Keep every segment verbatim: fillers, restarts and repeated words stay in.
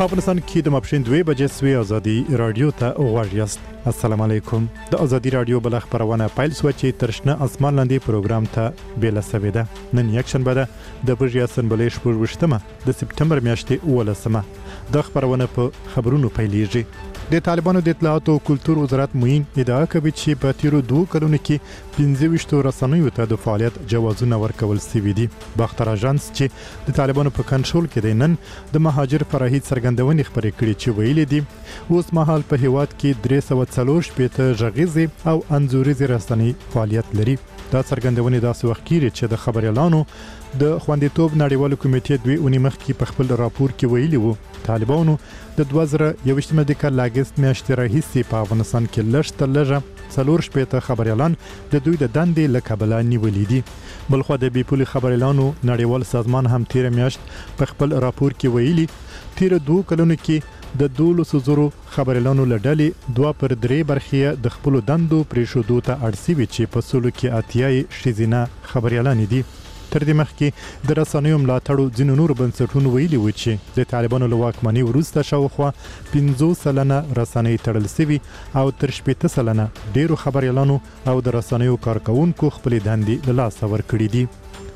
په افغانستان کې د ماپښین دوه بجې سوي ازادي رادیو ته غوږ یاست. السلام علیکم. د ازادي رادیو بل خبرونه پایل سو چې ترشنه اسمان لاندې پروګرام ته بیل سوي ده. نن یک شنبه ده د بجې اسمبلی شپږ وشتمه د سپتمبر میاشتې اولسمه. د خبرونه په خبرونو پیلېږي. د طالبانو د اطلاعات او کلتور وزارت موین ادعا کوي چې په تیرو دوه کلونو کې پنځه ویشت رسنیو ته د فعالیت جوازونه ورکول شوي دي. باختر اژانس چې د طالبانو په کنټرول کې دی نن د مهاجر فرهید څرګندونې خبرې کړې چې ویلي دي اوس مهال په هیواد کې درې سوه څلور شپېته غږیزې او انځوریزې رسنۍ فعالیت لري. دا څرګندونې داسې وخت کېږي چې د خبریالانو د خوندیتوب نړیوالو کمیټې دوی اونۍ مخکې په خپل راپور کې ویلي وو طالبانو د دوه زره یوویشتمه د کال اګست میاشتې راهیسې په افغانستان کې لږ تر لږه څلور شپېته خبریالان د دوی د دندې له کبله نیولي دي. بلخوا د بې پولي خبریالانو نړیوال سازمان هم تیره میاشت په خپل راپور کې ویلي تیره دوه کلونو کې د دولسو زرو خبریالانو له ډلې دوه پر درې برخې د خپلو دندو پرېښودو ته اړ شوي چې په سلو کې اتیا یې ښځینه خبریالانې دي. تر دې مخکې د رسنیو ملاتړو ځینو نورو بنسټونو ویلي و چې د طالبانو له واکمنۍ وروسته شاوخوا پنځوس سلنه رسنۍ تړل شوي او تر شپېته سلنه ډېرو خبریالانو او د رسنیو کارکوونکو خپلې دندې له لاسه ورکړي دي.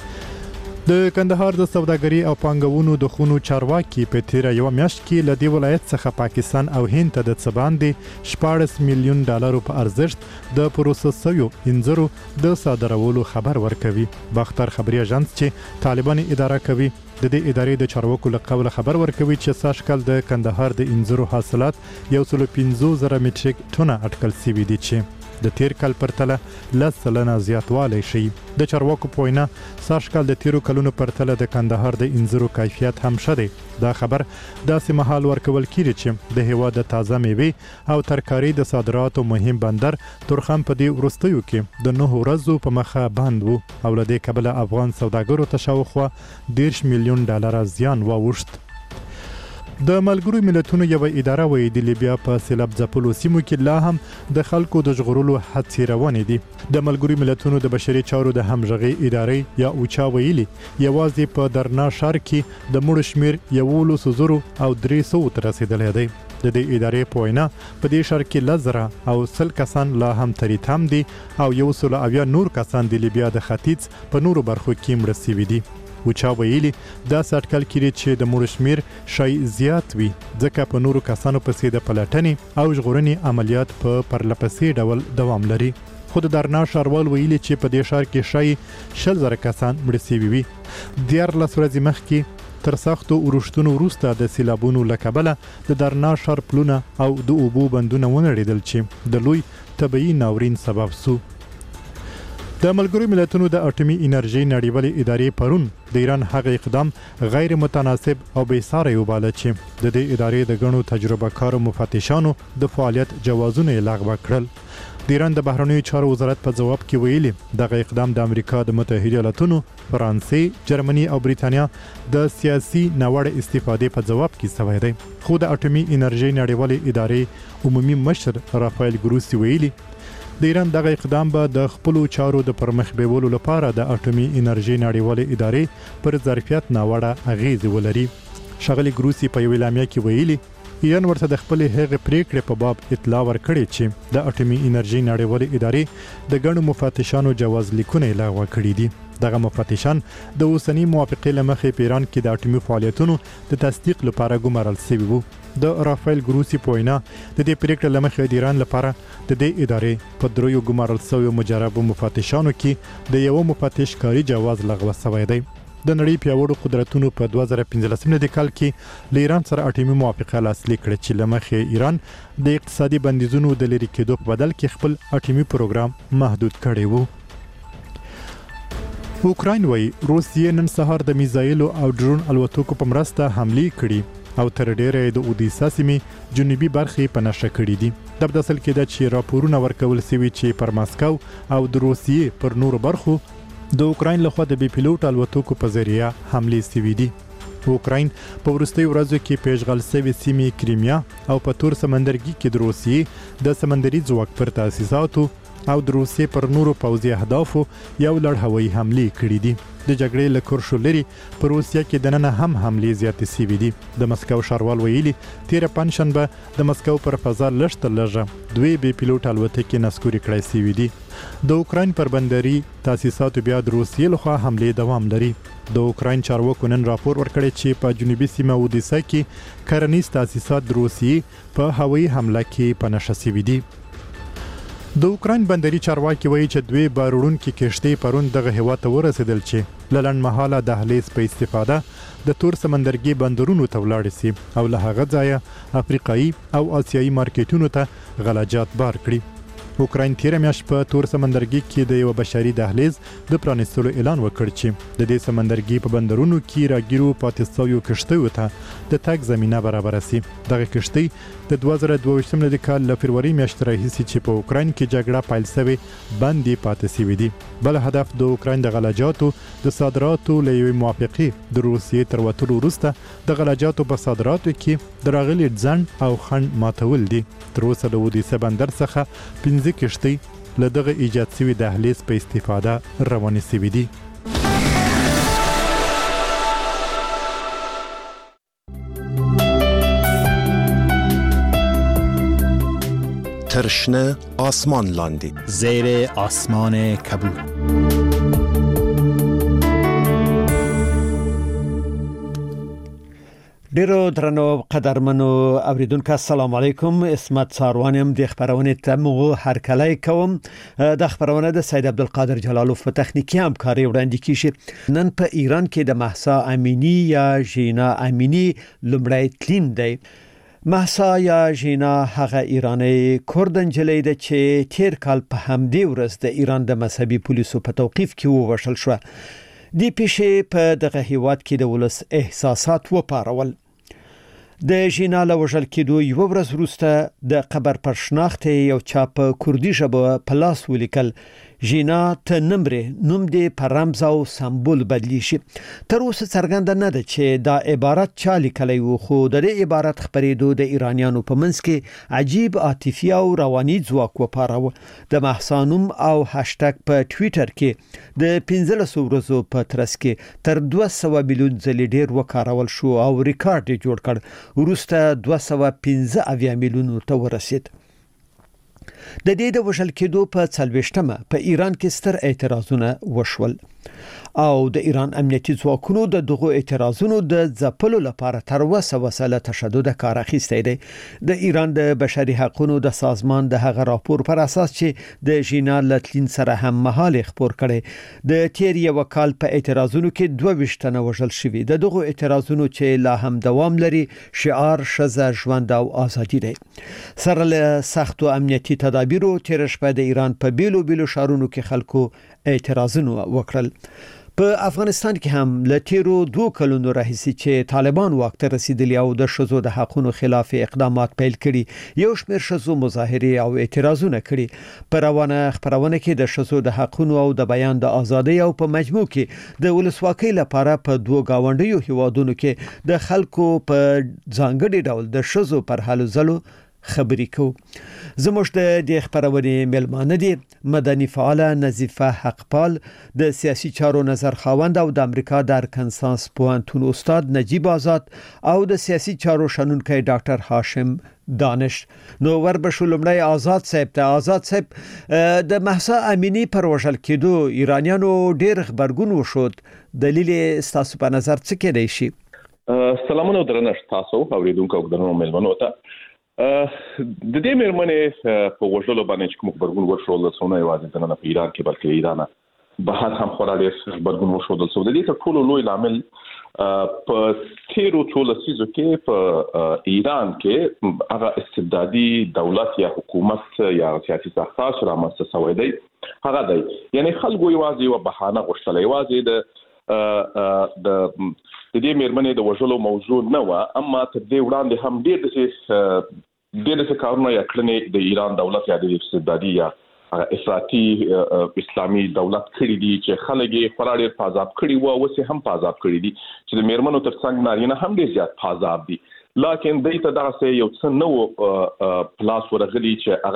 د کندهار د سوداګري او پانګونو د خونو چارواکي په تیره یو میاشت کې له دې ولایت څخه پاکستان او هند ته د څه باندې شپاړس میلیون ډالرو په ارزښت د پروسس شویو انځرو د صادرولو خبر ورکوي. باختر خبري اژانس چې طالبان اداره کوي د دې ادارې د چارواکو له قبل خبر ورکوي چې سږ کال د کندهار د انځرو حاصلات یو سل پنځوس زره میټریک ټنه اټکل شوي دي چې د تیر کال پرتله لس سلنه زیاتوالی شي. د چارواکو په وینا سږ کال د تیرو کلونو پرتله د کندهار د انځرو کیفیت هم ښه دی. دا خبر داسې مهال ورکول کیږي چې د هیواد د تازه میوې او ترکاري د صادراتو مهم بندر تورخم په دې وروستیو کې د نهو ورځو په مخه بند وو او له دې کبله افغان سوداګرو ته شاوخوا دېرش میلیون ډالره زیان واوښت. د ملګرو ملتونو یو اداره وایي د لیبیا په سیلاب ځپلو سیمو کې لا هم د خلکو د ژغورلو هڅې روانې دي. د ملګرو ملتونو د بشري چارو د همغږۍ ادارې یا اوچا ویلي یوازې په درنا ښار کې د مړو شمیر یولسو زرو او درې سوو ته رسیدلی دی. د دې ادارې په وینا په دې ښار کې لس زره او سل کسان لا هم تریتم دي او یو سل اویا نور کسان د لیبیا د ختیځ په نورو برخو کې مړه شوي دي. وچا ویلي دا اټکل کړي چې د مړو شمیر شای زیات وي ځکه په نورو کسانو پسې د پلټنې او ژغورنې عملیات په پرلپسې ډول دوام لري. خو د درنا ښاروال ویلي چې په دې ښار کې شای شل زره کسان مړه شوي وي. دیارلس ورځې مخکې تر سختو اورښتونو وروسته د سیلابونو له کبله د درنا ښار پلونه او د اوبو بندونه ونړېدل چې د لوی طبیعي ناورین سبب سو. د ملګرو ملتونو د اټومي انرژي نړیوالې ادارې پرون د ایران هغه اقدام غیر متناسب او بې ساري وباله چې د دې ادارې د غنو تجربه کارو مفتشانو د فعالیت جوازونه لغوه کړل. د ایران د بهرنیو چارو وزارت په جواب کې ویلي دغه اقدام د امریکا د متحده ایالاتونو، فرانسې، جرمني او بریتانیا د سیاسي ناوړه استفادې په جواب کې شوی دی. خو د اټومي انرژي نړیوالې ادارې عمومي مشر رافایل ګروسی ویلي د ایران دغه اقدام به د خپلو چارو د پرمخ بیولو لپاره د اټومي انرژي نړیوالې ادارې پر ظرفیت ناوړه اغیزې ولري. ښاغلي ګروسی په یوه اعلامیه کې ویلي ایران ورته د خپلې هغې پریکړې په باب اطلاع ورکړې چې د اټومي انرژي نړیوالې ادارې د ګڼو مفتشانو جواز لیکونه یې لغوه کړي دي. دغه مفتشان د اوسنۍ موافقې له مخې په ایران کې د اټومي فعالیتونو د تصدیق لپاره ګمارل شوي وو. د رافایل ګروسی په وینا د دې پریکړې له مخې د ایران لپاره د دې ادارې په دریو ګمارل شویو مجربو مفتشانو کې د یوه مفتش کاري جواز لغوه شوی دی. د نړۍ پیاوړو قدرتونو په دوه زره پنځلسم کال کې له ایران سره اټومي موافقه لاسلیک کړه چې له مخې ایران د اقتصادي بندیزونو د لرې کېدو په بدل کې خپل اټومي پروګرام محدود کړی وو. اوکراین وایي روسیې نن سهار د میزایلو او ډرون الوتکو په مرسته حملې کړي او تر ډیره د اودیسا سیمې جنوبي برخې په نښه کړي دي. د بداسل کې د چې راپورونه ورکول شوي چې پر ماسکو او د روسیې پر نورو برخو د اوکراین لخوا د بي پیلوټ الوتکو په ذریعه حملې شوي دي. اوکراین په وروستیو ورځو کې پیشغل شوې سیمې کریمیا او په تور سمندرګي کې د روسیې د سمندري ځواک پر تاسیساتو او د روسیې پر نورو پوځي اهدافو یو لړ هوایي حملې کړې دي. د جګړې له کرښو لري په روسیه کې دننه هم حملې زیاتې شوې دي. د مسکو ښاروال ویلي تیره پنجشنبه د مسکو پر فضا لږ تر لږه دوی بې پیلوټ الوتکې نسکوري کړای شوې دي. د اوکراین پر بندري تاسیساتو بیا د روسیې لخوا حملې دوام لري. د اوکراین چارواکو نن راپور ورکړی چې په جنوبي سیمه اودیسا کې کرنیز تاسیسات د روسیې په هوایي حمله کې په نښه شوي دي. د اوکراین بندري چارواکي وایي چې دوی باروړونکي کشتۍ پرون دغه هیواد ته ورسېدل چې له لنډمهاله دهلیز په استفاده د تور سمندرګي بندرونو ته ولاړ شي او له هغه ځایه افریقایي او آسیایي مارکیټونو ته غلاجات بار کړي. اوکراین تیره میاشت په تور سمندرګي کې د یو بشري دهلیز د پرانیستلو اعلان وکړ چې د دې سمندرګي په بندرونو کې راګیرو پاتې شویو کشتیو ته د تګ زمینه برابره شي. دغه کشتۍ د دوه زره دوه ویشتم کال له فروری میاشتې راهیسې چې په اوکراین کې جګړه پیل شوې باندې پاتې شوي دي. بل هدف د اوکراین د غلاجاتو د صادراتو له یوې موافقې د روسیې تر وتلو وروسته د غلاجاتو په صادراتو کې د راغلي ځنډ او خنډ ماتول دي. تر اوسه د اودیسه بندر څخه پنځه کشتۍ له دغه ایجاد شوي دهلیز په استفاده روانې شوي دي. ترشنه آسمان لاندې زیر آسمان کبود. ډیرو درنو قدرمنو اوریدونکو السلام علیکم. اسمت ساروانم د خبرونه تمغو هر کله کوم. د خبرونه د سید عبدالقادر جلالوف په تخنیکی همکاري وړاندې کیږي. نن په ایران کې د مهسا امینی یا ژینا امینی لومړی تلین دی. مهسا یا ژینا هغه ایرانی کوردن جلید چې تیر کال په همدې ورځ د ایران د مذهبي پولیسو په توقیف کې ووشل شو. دی پیښې په دغه هیواد کې د ولس احساسات وپارول. د ژینا له وژل کېدو یو ورځ وروسته د قبر پر شناخت یو چا په کوردي ژبه په لاس ولیکل ژینا ته نمبرې نوم دې په رمز او سمبول بدلی شي. تر اوسه څرګنده نه ده چې دا عبارت چا لیکلی و، خو د دې عبارت خپرېدو د ایرانیانو په منځ کې عجیب عاطفي او رواني ځواک وپاروه. د مهسا نوم او هاشټګ په ټویټر کې د پنځلسو ورځو په ترڅ کې تر دوه سوه میلیون ځلې ډیر وکارول شو او ریکارډ یې جوړ کړ. وروسته دوه سوه پنځه اویا میلیونو ته ورسید. د دې د وژل کېدو په څلوېښتمه په ایران کې ستر اعتراضونه وشول او د ایران امنیتي ځواکونو د دغو اعتراضونو د ځپلو لپاره تر اوسه وسله تشدد کار اخیستی دی. د ایران د بشري حقوقو د سازمان د هغه راپور پر اساس چې د ژینا لتلین سره هم مهال خبر کړي د تیر یو کال په اعتراضونو کې دوه ویشت تنه وژل شوي. د دغو اعتراضونو چې لا هم دوام لري شعار ښځه ژوند او ازادي دی. سره له سختو امنیتي تدابیرو تیر شپه د ایران په بیلو بیلو ښارونو کې خلکو اعتراضونه وکړل. په افغانستان کې هم له تیرو دوه کلونو راهیسې چې طالبان واک ته رسیدلی او د ښځو د حقوقو خلاف اقدامات پیل کړي، یو شمېر ښځو مظاهرې او اعتراضونه کړي. په روانه خبرونه کې د ښځو د حقوقو او د بیان د ازادۍ او په مجموع کې د ولسواکۍ لپاره په دوه گاونډیو هیوادونو کې د خلکو په ځانګړي ډول د ښځو پر هلو ځلو خبرې کو. زموږ د دې خبرونې ملمانه دي مدني فعاله نظیفه حقپال، د سیاسي چارو نظر خاوند او د امریکا د ارکنساس پوهنتون استاد نجیب آزاد او د سیاسي چارو شنونکی ډاکټر هاشم دانش. نو وربشو لمړی آزاد صاحب ته. آزاد صاحب، د مهسا امینی پر وژل کېدو ایرانیانو ډیر خبرګون وشود. دلیل ستاسو په نظر څه کېدای شي؟ سلامونه درنښت تاسو اوریدونکو او درنو ملمنو ته. د دې مېرمنې په وژلو باندې چې کوم خبرګون ورشول څو نه یوازې د نه په ایران کې بلکې ایران بهر هم خورا ډېر خبرګون ورشول څو د دې تر ټولو لوی لامل په تیرو څو لسیزو کې په ایران کې هغه استبدادي دولت یا حکومت یا سیاسي ساختار رامنځته شوی دی. هغه دی یعنی خلکو یوازې یو بهانه غوښتله، یوازې د د د دې مېرمنې د وژلو موضوع نه و، اما تر دې وړاندې هم ډېر داسې ډېر داسې کارونه یا کړنې د ایران دولت یا د استبدادي یا افراطي اسلامي دولت کړي دي چې خلک یې خورا ډېر په عذاب کړي وو، اوس یې هم په عذاب کړي دي چې د مېرمنو تر څنګ نارینه هم ډېر زیات په عذاب دي. لکن دوی ته دغسې یو څه نه و په لاس ورغلي چې هغه د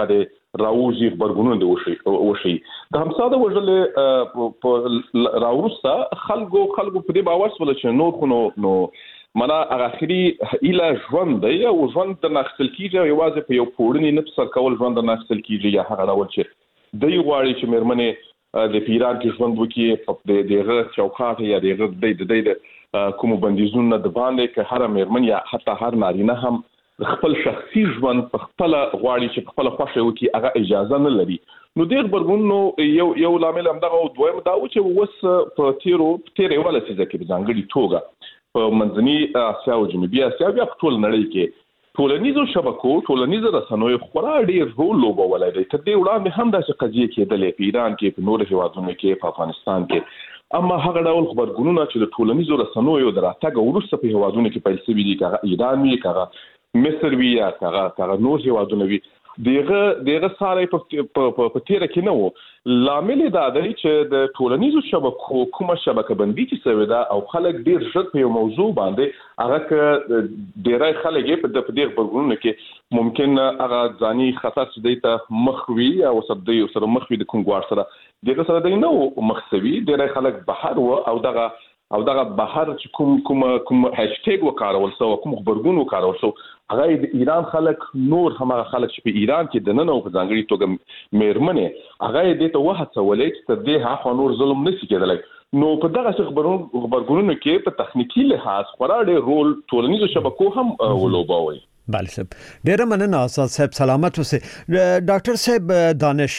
راوځي خبرګونونه د وشي وشي د همسا د وژل په راوروسته خلکو خلکو په دې باور سول چې نور خو نو منا اخري اله ژوند دی او ژوند د نخسل کیږي یوازې په یو پوړنی نه سر کول ژوند د نخسل کیږي یا هغه ډول چې د یو غواړي چې مېرمنې د پیران کې ژوند وکړي په دغه چوکاټ یا دغه د د کوم بندیزونه د باندې که هر مېرمن یا حتی هر نارینه هم خپل شخصي ژوند په خپل غواړي چې خپل خوښه وکړي هغه اجازه نه لري نو د خبرګونونو یو یو لامل هم دغه دویم دا و چې وس په تیرو تیرې ولا څه ځکه په ځانګړي توګه په منځني اسیا او جنوبي اسیا بیا په ټول نړۍ کې ټولنیزو شبکو ټولنیزو رسنیو خورا ډېر رول لوبولی دی تر دې وړاندې هم داسې قضیې کېدلې په ایران کې په نورو هېوادونو کې په افغانستان کې اما هغه ډول خبرګونونه چې د ټولنیزو رسنیو د راتګ وروسته په هېوادونو کې پیل شوي دي که هغه ایران وي که هغه مصر وي یا که هغه نور هېوادونه وي دغه دغه ساري په په تیره کې نه وو لامل دا دی چې د ټولنیزو شبکو کومه شبکه بندي چې سوي ده او خلک ډیر ژر په یو موضوع باندې هغه ک ډیرای خلک په د دې خبرونو کې ممکن هغه ځاني خطر دې ته مخوي او سره سره مخوي د کومګوار سره دغه سره دی نو مخسوي ډیرای خلک بهر و او دغه او دغه بهر چې کوم کوم کوم هاشټیګ وکارول سو کوم خبرګون وکارول سو هغه د ایران خلک نور همغه خلک چې په ایران کې د نن او په ځانګړي توګه مېرمنې هغه دې ته وهڅولې چې تر دې هغه نور ظلم نشي کېدلی نو په دغه خبرونو خبرګونونو کې په تخنیکی لحاظ خورا ډېر رول ټولنیزو شبکو هم ولوباوي بله صاحب ډیره مننه استاد صاحب سلامت اوسئ ډاکټر صاحب دانش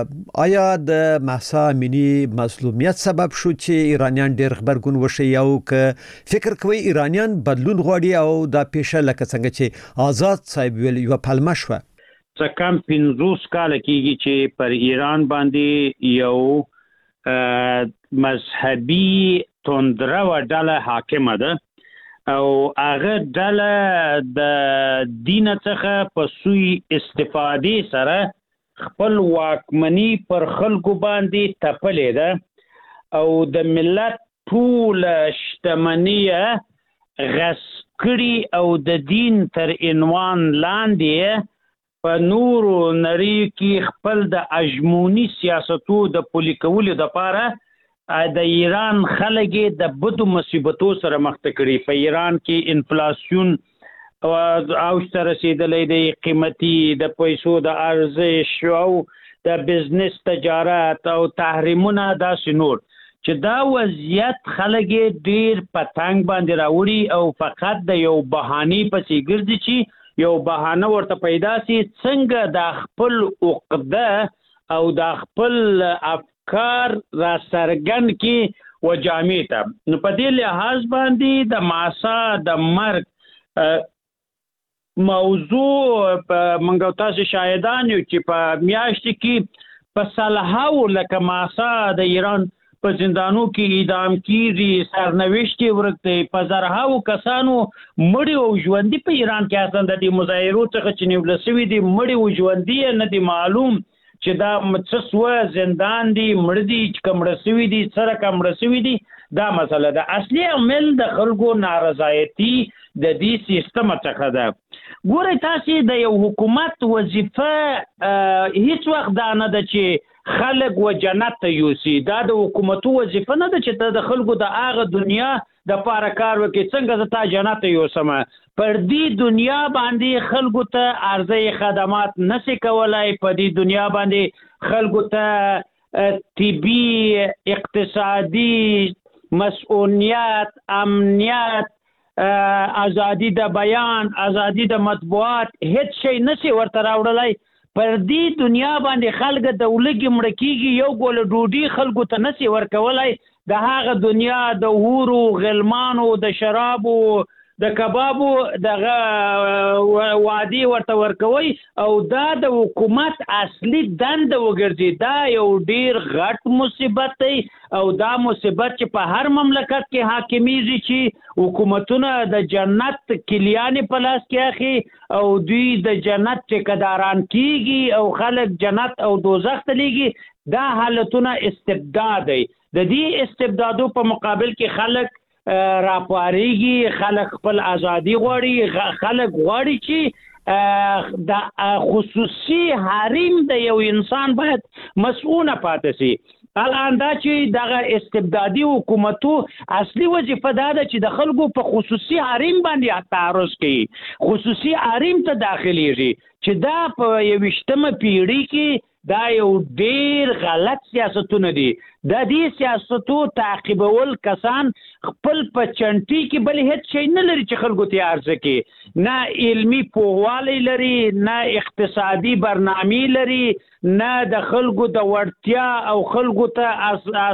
آیا د مهسا امینی مظلومیت سبب شو چې ایرانیان ډیر خبرګون وشي او که فکر کوي ایرانیان بدلون غواړي او دا پیښه لکه څنګه چې آزاد صاحب ویل یو پلمه شوه څه کم پنځوس کاله کېږي چې پر ایران باندې یو مذهبي توندروه ډله حاکمه ده او هغه ډله د دین څخه په سوی استفادې سره خپل واکمني پر خلکو باندې تپلې ده او د ملت ټول شتمني غصب کړي او د دین تر عنوان لاندې په نورو نړۍ کې خپل د اجمونی سیاستو د پلي کولو لپاره د ایران خلک د بدو مصیبتو سره مخ کړي په ایران کې انفلاسیون او ته رسیدلې د قیمتي د پیسو د ارزش او د بزنس تجارت او تحریمونه داسې نور چې دا وضعیت خلک ډیر پتنګ باندې راوړي او فقط د یو بهاني پسې ګرځي چې یو بهانه ورته پیدا سي څنګه د خپل عقده او د خپل کار را سرګن کې و جامع ته نو په دې لحاظ باندې د ماسا د مرګ موضوع په منګو تاسو شاهدان یو چې په میاشت کې په صلاحو لکه ماسا د ایران په زندانو کې اعدام کیږي سرنوشت ورته په زرهاو کسانو مړي او ژوندۍ په ایران کې اصلا د دې مظاهرو څخه چې نیول شوی دي مړي او ژوندۍ نه دي معلوم چې دا مڅسوه زندان دي مړ دي چې کمړ سوي دي سره کمړ سوي دي دا مسله ده اصلي عمل د خلکو نارضایتي د دې سیستم څخه ده ګوره تاسو د یو حکومت وظیفه هیڅ وخت دا نه ده چې خلک و جنت ته یوسي دا د حکومتو وظیفه نه ده چې د خلکو د هغه دنیا د پاره کار وکړي څنګه زه تا جنت ته یوسم پر دې دنیا باندې خلکو ته ارزي خدمات نشي کولای په دې دنیا باندې خلکو ته طبي اقتصادي مسؤلیت امنیت ازادي د بیان ازادي د مطبوعات هیڅ شي نشي ورته راوړلای پر دې دنیا باندې خلک د ولګي مړ کیږي یو ګول ډوډۍ خلکو ته نشي ورکولای د هغه دنیا د هورو غلمانو د شرابو د کبابو دغه وادي ورته ورکوي او دا د حکومت اصلي دند وګرځي دا یو ډیر غټ مصیبت دی او دا مصیبت چې په هر مملکت کې حاکمیږي چې حکومتونه د جنت کلیان په لاس کې اخی او دوی د جنت ټیکداران کیږي او خلک جنت او دوزخ ته لیږي دا حالتونه استبداد دی د دې استبدادو په مقابل کې خلک راپاریږي خلک خپل ازادي غواړي خلک غواړي چې د خصوصي حریم د یو انسان باید مسؤونه پاتې شي. الان دا چې دغه استبدادي حکومتو اصلي وظیفه دا ده چې د خلکو په خصوصي حریم باندې تعرض کوي، خصوصي حریم ته داخليږي، چې دا په یویشتمه پیړۍ کې دا یو ډیر غلط سیاستونه دي. د دې سیاستو تعقیبول کسان خپل په چنټي کې بل هیڅ شی نه لري چې خلکو ته ارزه کوي، نه علمي پوهوالی لري، نه اقتصادي برنامې لري، نه د خلکو د وړتیا او خلکو ته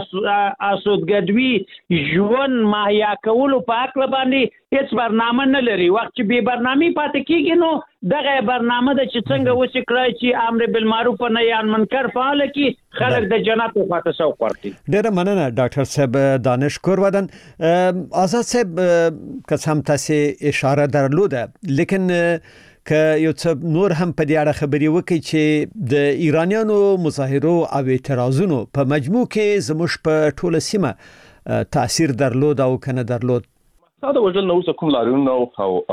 اسودګدوي ژوند مهیا کولو په هکله باندې هیڅ برنامه نه لري. وخت چې بې برنامې پاتې کېږي نو دغه برنامه ده چې څنګه وسې کړی چې امر بالمعروف و نهي عن منکر فعاله کړي، خلک د جنت خواته سوق ورکړي. ډېره مننه ډاکټر صاحب دانش کور ودان. آزاد صاحب که هم تاسو اشاره درلوده، لیکن که یو څه نور هم په دې اړه خبري وکړي چې د ایرانیانو مظاهرو او اعتراضونو په مجموع کې زموږ په ټوله سیمه تاثیر درلود او کنه درلود. دا د وژل نو کوم لارون او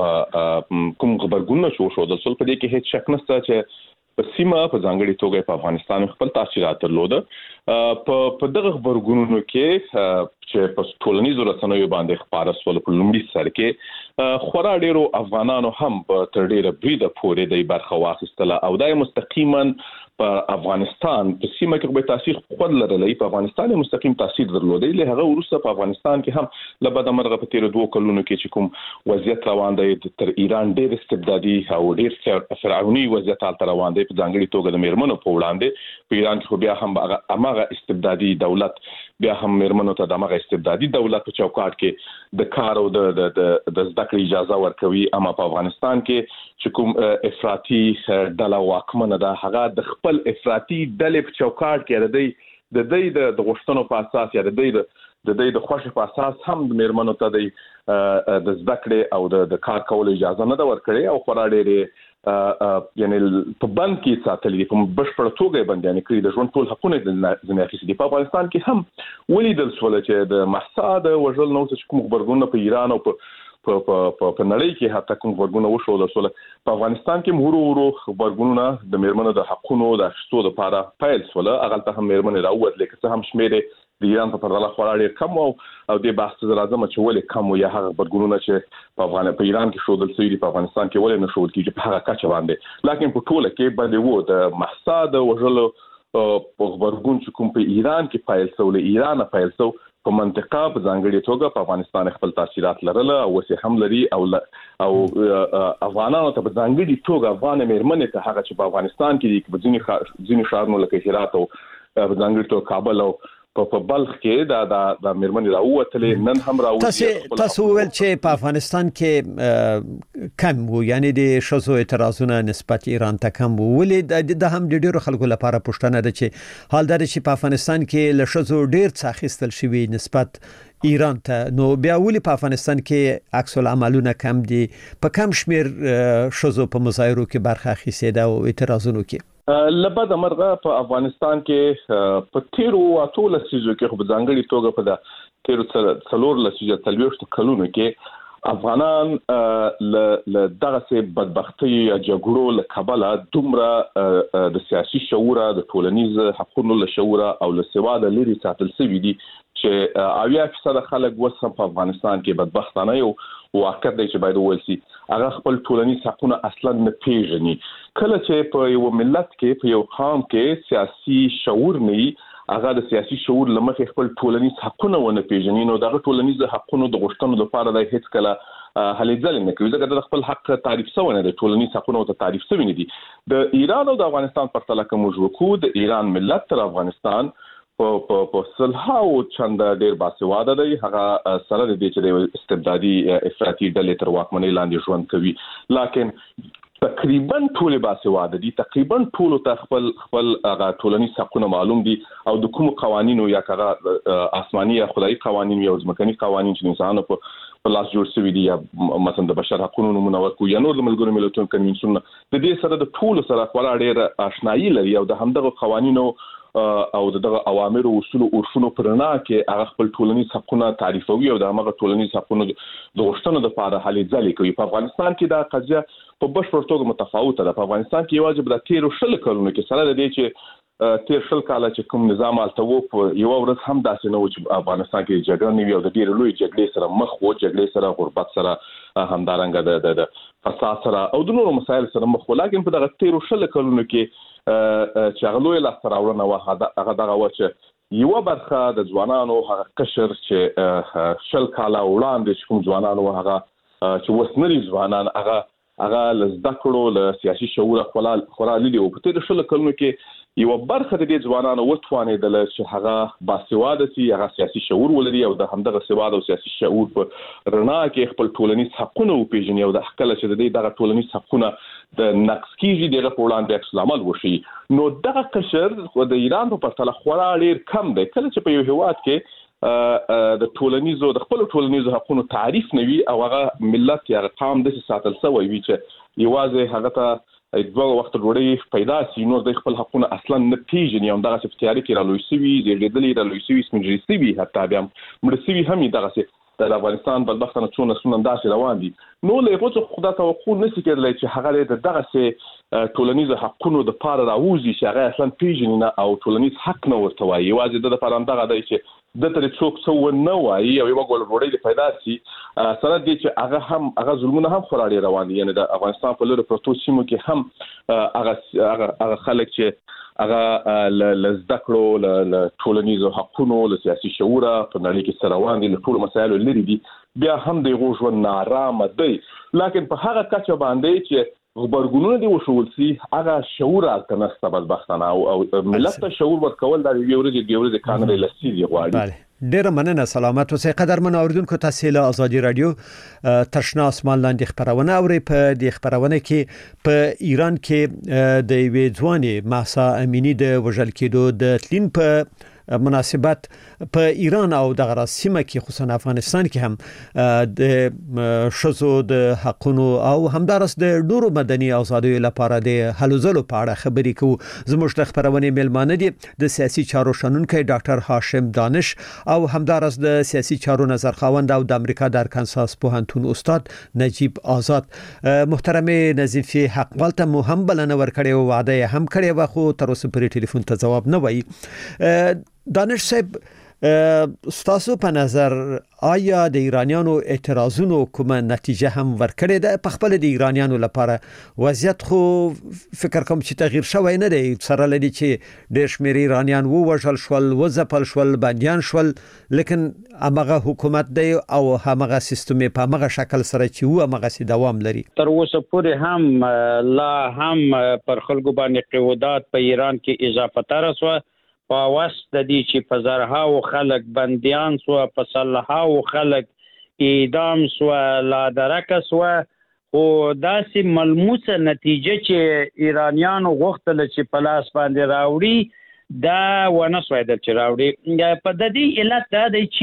کوم خبرګون شو شو د سول په دې کې هیڅ شک نشته چې په سیمه په ځانګړي توګه په افغانستان خپل تاثیرات درلوده. په په دغه خبرګونونو کې چې په ټولنیزو رسنیو باندې خبره سول په لومړي سر کې خورا ډیرو افغانانو هم په تر ډیره بریده پورې د برخه واخیستله او دای مستقیما په افغانستان په سیمه کې به تاثیر خپل لرلې، په افغانستان مستقیم تاثیر درلودي. له هغه وروسته په افغانستان کې هم لبد مرغه په تیر دوه کلونو کې چې کوم وضعیت روان دی تر ایران ډیر استبدادي او ډیر فرعوني وضعیت حالت روان دی، په ځانګړي توګه د میرمنو په وړاندې په ایران کې بیا هم هغه استبدادي دولت بیا هم میرمنو ته دغه استبدادي دولت په چوکاټ کې د کار او د د د زده کړې اجازه ورکوي. اما په افغانستان کې چې کوم افراطي ډله واکمنه ده هغه د خپل افراطي ډلې په چوکاټ کې د دې د غوښتنو په اساس یا د دې د دې د خوښ په اساس هم د میرمنو ته د د زده کړې او د کار کولو اجازه نه ده ورکړې او خورا ډېرې یعنی په بند کې ساتلې په بشپړ توګه باندې کړي د ژوند ټول حقونه د ځنې دي. په افغانستان کې هم ولیدل شول چې د محسا د وژل نو چې کوم خبرګون په ایران او په په په په نړۍ کې حتی کوم خبرګون وشول سول په افغانستان کې ورو ورو خبرګونونه د میرمنو د حقونو د اخیستو لپاره پیل شول. هغه ته هم میرمنې راووت لیکن څه هم شمیره د ایران په پرتله خورا ډېر کم او د بحث راځم چې ولې کم یا هغه خبرګونونه چې په افغان په ایران کې شودل سوي په افغانستان کې ولې نه شول کیږي په هغه کچه باندې، لکه په ټوله کې باندې وو د محسا د وژلو په خبرګون چې کوم په ایران کې پیل شول ایران پیل شو په منطقه په ځانګړي توګه په افغانستان خپل تاثیرات لرله او وسه هم لري او او افغانانو ته په ځانګړي توګه افغان میرمنې ته هغه چې په افغانستان کې د ځینې ځینې شهرونو لکه هرات او په ځانګړي توګه کابل او په بلخ کې دا د میرمنې راووتلې نن هم راووتلې. تاسو تاسو ول چې په افغانستان کې کم وو یعنی د شذو اعتراضونه نسبت ایران ته کم وو، ولې د هم د ډیرو خلکو لپاره پوښتنه ده چې حال دا چې په افغانستان کې له شذو ډیر څه اخیستل شوی نسبت ایران ته، نو بیا ولې په افغانستان کې عکس العملونه کم دي، په کم شمیر شذو په مظاهرو کې برخه اخیسته او اعتراضونو کې؟ لبد مرغه په افغانستان کې په تیرو اتو لسیزو کې په ځانګړي توګه په د تیرو څلور لسیزو تلويشت کلونو کې افغانان ل دغه سه بدبختی یا جګړو له کابل دومره د سیاسي شعور د ټولنیز حقوقو له شعور او له سواده لري ساتل سوي دي چې اویا فیصد خلک وسه په افغانستان کې بدبختانه یو واقع دی چې باید وولسي هغه خپل ټولنیز حقوقونه اصلا نه پیژني. کله چې په یو ملت کې په یو قوم کې سیاسي شعور نه هغه د سیاسي شعور لمخې خپل ټولنیز حقوقونه ونه پیژني نو دغه ټولنیز حقوقونه د غوښتنو لپاره د هیڅ کله هلې ځل نه کوي ځکه د خپل حق تعریف شوی نه دی، ټولنیز حقوقونه ته تعریف شوی نه دي. د ایران او د افغانستان په پرتله کوم وکړو د ایران ملت تر افغانستان په په په صلحاو چنده ډیر باسواده دی، هغه سره د دې چې د استبدادي افراطي ډلې تر واکمنۍ لاندې ژوند کوي، لکن تقریبا ټول باسواده دي، تقریبا ټول ته خپل خپل هغه ټولنیز حقوقونه معلوم دي او د کوم قوانینو یا هغه آسماني یا خدای قوانین یا ځمکني قوانین چې انسانانو په په لاس جوړ شوی دي یا مثلا د بشر حقوقو نمونه ورکو یا نور د ملګرو ملتونو کنوینشنونه د دې سره د ټول سره خورا ډېر آشنایي لري او د همدغه قوانینو او دغه اوامر او اصول او عرفونو پرنا کې هغه خپل ټولنیز حقونه تعریفوي او د هغه ټولنیز حقونو د غوښتنو لپاره هلي ځلې کوي. په افغانستان کې دا قضیه په بشپړ توګه متفاوته ده. په افغانستان کې یوازې د تیرو شل کلونو کې سره د دې چې تیر شل کاله چې کوم نظام الته وو په یو ورځ هم داسې نه و چې افغانستان کې جګړه نه وي او د ډېرې لوی جګړې سره مخ وو، جګړې سره غربت سره همدارنګه د فساد سره او د نورو مسایل سره مخ وو. لیکن په دغه تیرو شل کلونو کې چې هغه لوی لاسته راوړنه وه هغه دغه وه چې یوه برخه د ځوانانو هغه قشر چې شل کاله وړاندې چې کوم ځوانان وو هغه چې اوس نري ځوانان هغه هغه له زده کړو له سیاسي شعوره خورا لیدلي وو. په تېرو شلو کلونو کې یوه برخه د دې ځوانانو وتوانېدله چې هغه باسواده سي، هغه سیاسي شعور ولري او د همدغه سواد او سیاسي شعور په رڼا کې خپل ټولنیز حقونه وپېژني او د کله چې د دې دغه ټولنیز حقونه د نقض کېږي دغه په وړاندې عکس العمل وشي. نو دغه قشر د ایران په پرتله خورا ډېر کم دی. کله چې په یو هېواد کې د ټولنیزو د خپلو ټولنیزو حقونو تعریف نه وي او هغه ملت یا هغه قام داسې ساتل سوی وي چې یوازې هغه ته دوه وخت ډوډۍ پیدا سي، نو د خپل حقونه اصلا نه پیژني او دغه په تیاری کې رالوي سوي زیږیدلې رالوي سوي سپینجري سوي حتی بیا مړ سوي هم دغه د افغانستان بدبختانه څو نسلونه داسې روان دي. نو له هغو څخه خو دا توقع نشي کېدلی چې هغه د دغسې ټولنیزو حقونو دپاره راوځي چې هغه اصلا پیژني نه او ټولنیز حق نه ورته وایي. یوازې د دپاره همدغه دی چې د ترې څوک څه ونه وایي او یوه ګوله ډوډۍ دې پیدا سي، سره دې چې هغه هم هغه ظلمونه هم خورا ډېر روان دي. یعنې د افغانستان په لرې پرتو سیمو کې هم هغه هغه خلک چې هغه له زده کړو له ټولنیزو حقونو له سیاسي شعوره په نړۍ کې سره روان دي، له ټولو مسایلو لرې دي، بیا هم د هغو ژوند نارامه دی. لیکن په هغه کچه باندې چې غبرګونونه دې وښول سي هغه شعور هلته نشته بدبختانه او ملت ته شعور ورکول دا یوې ورځې دوې ورځې کار نه دی، لسیزې غواړي. ډیره مننه، سلامت اوسئ. قدرمن اوریدونکو، تاسو له ازادي رادیو تشنا اسمان لاندې خبرونه اورئ. په دې خبرونه کې په ایران کې د یوې ځوانې مهسا امینی د وژل کېدو د تلین په مناسبت په ایران او دغه سیمه کې خصوصا افغانستان کې هم د شذو د حقونو او همدارس د ډورو مدني ازادۍ لپاره د هلو ځلو په اړه خبرې کوو. زموږ د خبرونې میلمانه دي د سیاسي چارو شنونکي ډاکټر هاشم دانش او همدارس د سیاسي چارو نظرخواند او د امریکا د ارکانساس پوهنتون استاد نجیب آزاد. محترم نظیفي حقوال ته مو هم بلنه ورکړې او وعده هم کړې و، خو تر اوسه پورې ټلیفون ته جواب نه وایي. دانش صاحب، ستاسو په نظر آیا د ایرانیانو اعتراضونو کومه نتیجه هم ورکړې ده؟ په خپل د ایرانیانو لپاره وضعیت خو فکر کوم چې تغییر شوی نه دی، سره لدی چې ډېر شمېر ایرانیان ووژل شول، وځپل شول، بندیان شول، لیکن هغه حکومت دی او هغه سیستم په هغه شکل سره چې و هغه دوام لري. تر اوسه پورې هم لا هم پر خلکو باندې قیودات په ایران کې اضافه تر شوه په واسط د دې چې په زرهاو خلک بندیان سو، په سلهاو خلک اعدام سو، لا درکه سو. خو داسې ملموسه نتیجه چې ایرانیانو غوښتل چې په لاس باندې راوړي دا ونه سویدل چې راوړي. په د دې علت دا دی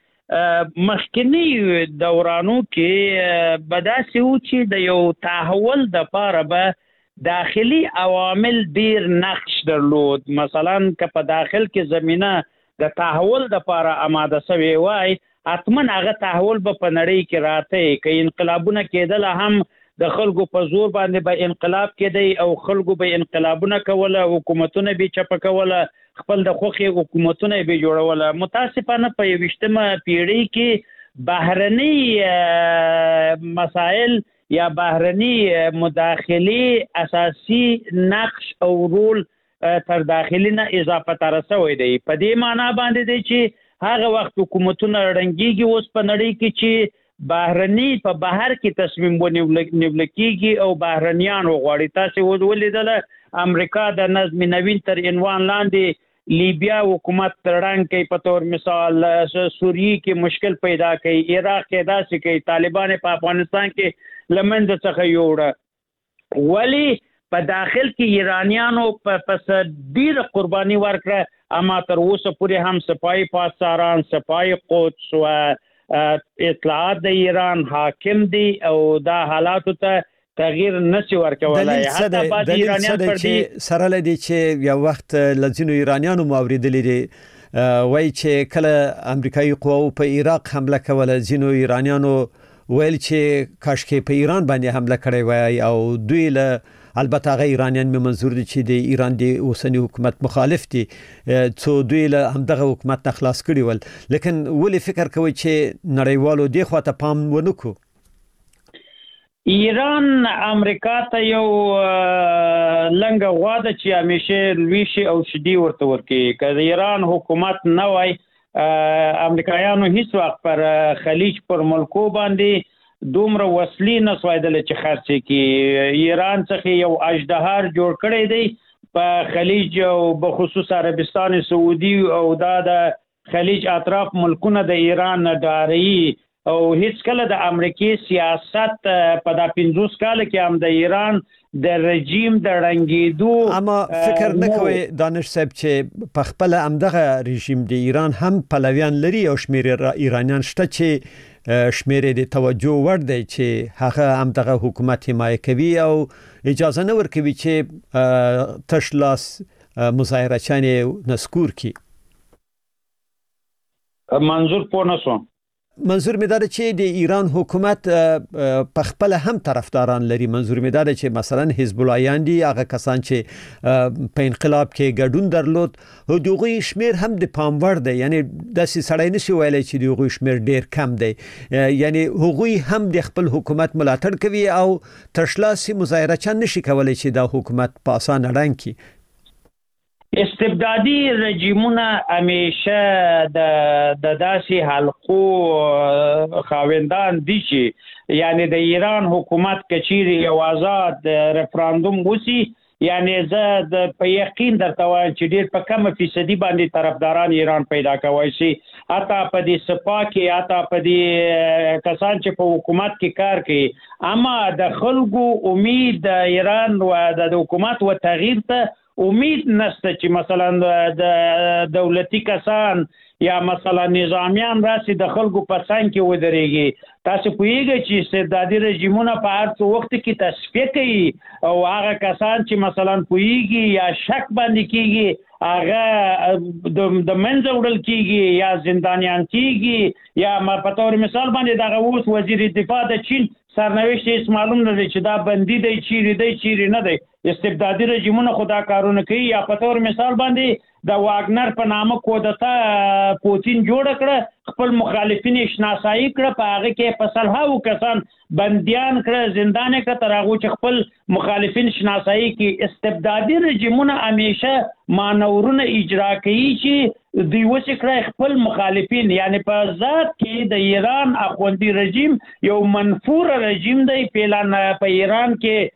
چې مخکنی دورانو کې به داسې و چې د یو تحول دپاره به داخلي عوامل ډیر نقش درلود. مثلا که په داخل کې زمینه د تحول لپاره آماده شوی وای، حتما هغه تحول به په نړۍ کې راته کې انقلابونه کېدل، هم د خلکو په زور باندې به انقلاب کېدی او خلکو به انقلابونه کوله، حکومتونه به چپه کوله، خپل د خوخي حکومتونه به جوړوله. متاسفانه په یوشتمه پیړۍ کې بهرني مسائل یا بهرني مداخله اساسي نقش او رول تر داخلي نه اضافه تر شوی دی. په دې معنی باندې دی چې هغه وخت حکومتونه رنګيږي اوس په نړۍ کې چې بهرني په بهر کې تصمیم ونیول کېږي او بهرنیان وغواړي. تاسو ولیدل امریکا د نظم نوین تر عنوان لاندې لیبیا حکومت ترړنګ کوي، په تور مثال سوریه کې مشکل پیدا کوي، عراق کې داسې کوي، طالبان په افغانستان کې لمنځه څخه یوړه. ولی په داخل کې ایرانیانو په پس ډیر قرباني ورکړه، اما تر اوسه پورې هم سپای پاسداران، سپای قدس او اطلاعات د ایران حاکم دي او دا حالاتو ته تغییر نشي ورکولای. حتی بعض ایرانیان پر دې سره لدی چې یو وخت لزینو ایرانیانو موریدلې دي وای چې کله امریکایي قواو په عراق حمله کوله زینو ایرانیانو ویل چې کاشکې په ایران باندې حمله کړې وای او دوی له البته غیر ایرانیان مې منظور دي چې د ایران د اوسنی حکومت مخالف دي څو دوی له همدغه حکومت نه خلاص کړي ول، لیکن ولې فکر کوي چې نړیوالو دې خواته پام ونکړو؟ ایران امریکا ته یو لنګه غواده چې همیشه لوي شي او شدي ورته ورکي. که د ایران حکومت نه وای امریکایانو هیڅ وخت پر خلیج پر ملکو باندې دومره وسلې نه سوایدل چې خرڅ کی. ایران څخه یو اژدهار جوړ کړی دی په خلیج او بخصوص عربستان سعودي او دا د خلیج اطراف ملکونه د ایران ډاري او هیڅ کله د امریکای سیاست په دا پنځوس کال کې هم د ایران د رژیم د رنګیدو اما فکر نه کوي دانش صاحب چې په خپل امدغه رژیم د ایران هم پلویان لري او شمیر ایرانیان شته چې شمیر د توجه ور دی چې هغه همدغه حکومت حمایت کوي او اجازه نه ورکوي چې تشلاس مظاهره چانه نسکور کی. منظور پوه نشوم. منظور می داره چې د ایران حکومت په خپل هم طرفداران لري. منظور می داره چې مثلا حزب اللهیان دي، هغه کسان چې په انقلاب کې ګډون درلود او دغه شمیر هم د پام وړ دی، یعنی د سړی نشي ویلای چې دغه شمیر ډیر کم دی، یعنی هغوی هم د خپل حکومت ملاتړ کوي او تشلاسی مظاهره چا نشي کولای چې د حکومت په اسانه رنګ کی. استبدادي رژیمونه همیشه د د داسې حلقو خاوندان دي چې یعنی د ایران حکومت کچيري یو آزاد ریفرندوم وسی، یعنی زه د په یقین درته وایم چې ډیر په کم فیصدي باندې طرفداران ایران پیدا کوي شي، اته په دې سپا کې اته په دې کسان چې په حکومت کې کار کوي. اما د خلکو امید د ایران او د حکومت و تغییر ته امید نشته چې مثلا د دولتي کسان یا مثلا نظامیان راسي د خلکو په څنګ کې ودرېږي. تاسو پوهیږئ چې استبدادي رژیمونه په هر څه وخت کې تصفیه کوي او هغه کسان چې مثلا پوهیږي یا شک باندې کیږي هغه د منځه وړل کیږي یا زندانیان کیږي یا په تور مثال باندې دغه اوس وزیر دفاع د چین سرنوشت هیڅ معلوم نه دی چې دا بندي دی چیرې دی چیرې نه دی. استبدادي رژیمونه خدا کارونه کوي. یا په تور مثال باندې د واګنر په نامه کودتا پوتین جوړ کړ، خپل مخالفین شناسایی کړ، په هغه کې په سلهاو کسان بنديان کړ، زندان کړ، تر هغه چې خپل مخالفین شناسایی کې. استبدادي رژیمونه همیشه مانورونه اجرا کوي چې دوی وڅ کړ خپل مخالفین، یعنی په ذات کې د ایران اخوندي رژیم یو منفور رژیم دی. پیلان په ایران کې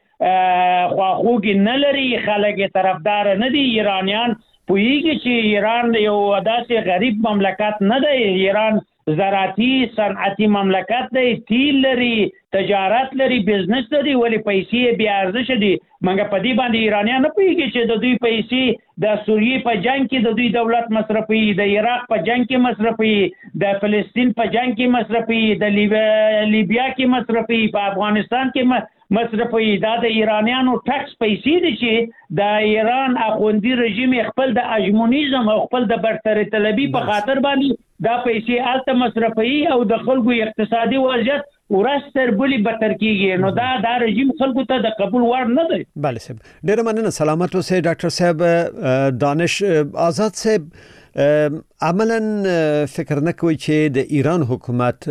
خواخوږي نه لري، خلک طرفدار نه دي. ایرانیان پوهیږي چې ایران یو داسې غریب مملکت نه دی، ایران زراعتي صنعتي مملکت دی، تیل لري، تجارت لري، بزنس لري، ولی پیسې بیا ارزښت دي. منګه په دې باندې ایرانیان نه پوهیږي چې د دوی پیسې د سوریې په جنگ کې د دوی دولت مصرفي، د عراق په جنگ کې مصرفي، د فلسطین په جنگ کې مصرفي، د لیبیا کې مصرفي، په افغانستان کې مصرفي. دا د ایرانیانو ټکس پیسې دي چې د ایران اخوندي رژیم خپل د اجمونیزم او خپل د برتری طلبي په خاطر باندې دا پیسې الته مصرفي او د خلکو اقتصادي وضعیت ورستر بلی بدتر کیږي. نو دا د رژیم خلکو ته د قبول وړ نه دی. بله صاحب، ډیر مننه. سلامت اوسئ ډاکټر صاحب. دانش آزاد صاحب، عملا فکر نه کوي چې د ایران حکومت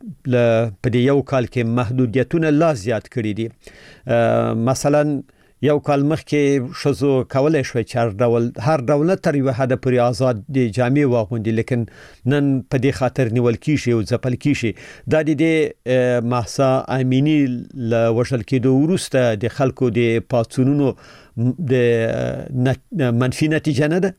په دې یو کال کې محدودیتونه لا زیات کړي دي؟ مثلا یو کال مخکې شزو کولای شوی چې هر ډول هر ډول تر یو حد پورې آزاد دي جامې واغوندي، لیکن نن په دې خاطر نیول کیږي او ځپل کیږي. دا د مهسا امینی له وژل کېدو وروسته د خلکو د پاڅونونو د منفي نتیجه نه ده؟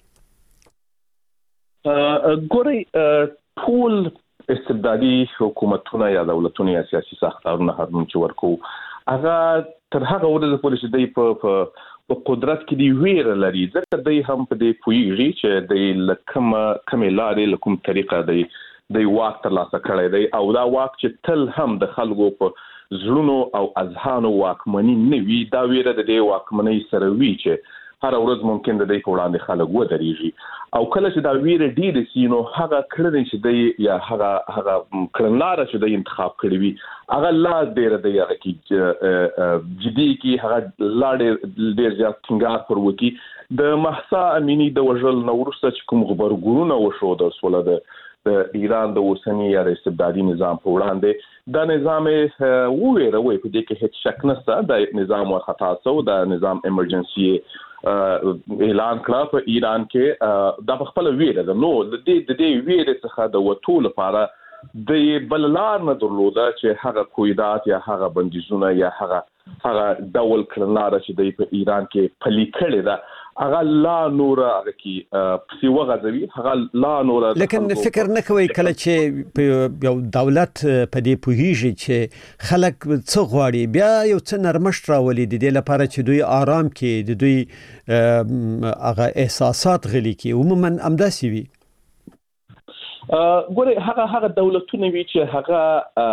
ګورئ، ټول استبدادي حکومتونه یا دولتونه یا سیاسي ساختارونه هر نوم چې ورکو هغه تر هغه ورځې پورې چې دوی په په قدرت کې دی ویر لري، ځکه دوی هم په دې پوهیږي چې دوی له کومه کومې لارې له کوم طریقه دی دوی واک ترلاسه کړی دی او دا واک چې تل هم د خلکو په زړونو او اذهانو واکمني نه وي، دا ویره د دې واکمنۍ سره وي چې هر ورځ ممکن د دې په وړاندې خلک ودرېږي. او کله چې دا ویره ډېره سي نو هغه کړنې چې دی یا هغه هغه کړنلاره چې دی انتخاب کړی وي هغه لا ډېره دی هغه کې جدي کې هغه لا ډېر زیات ټینګار پر وکي. د مهسا امینی د وژل نو وروسته چې کوم غبرګونونه وشو د سوله د د ایران د اوسنی یا استبدادي نظام په وړاندې دا نظام وویره وي په دې کې هیڅ شک نشته د نظام ورخطا سو د نظام ایمرجنسي اعلان کړه په ایران کې د خپل ویره د نو د دې د دې ویره څخه د وټول لپاره د بللار نه درلوده چې هغه کویدات یا هغه بندیزونه یا هغه هغه ډول کړنلاره چې د په ایران کې پلي کړي ده هغه لا نور هغه کې سیوه غزوی هغه لا نور. لیکن فکر نه کوي کله چې یو دولت په دې پوهیږي چې خلک څه غواړي بیا یو څه نرمښت راولي د دې لپاره چې دوی آرام کې د دوی هغه احساسات غلي کې عموما امداسي وي. ګوره هغه هغه دولتونه وی چې هغه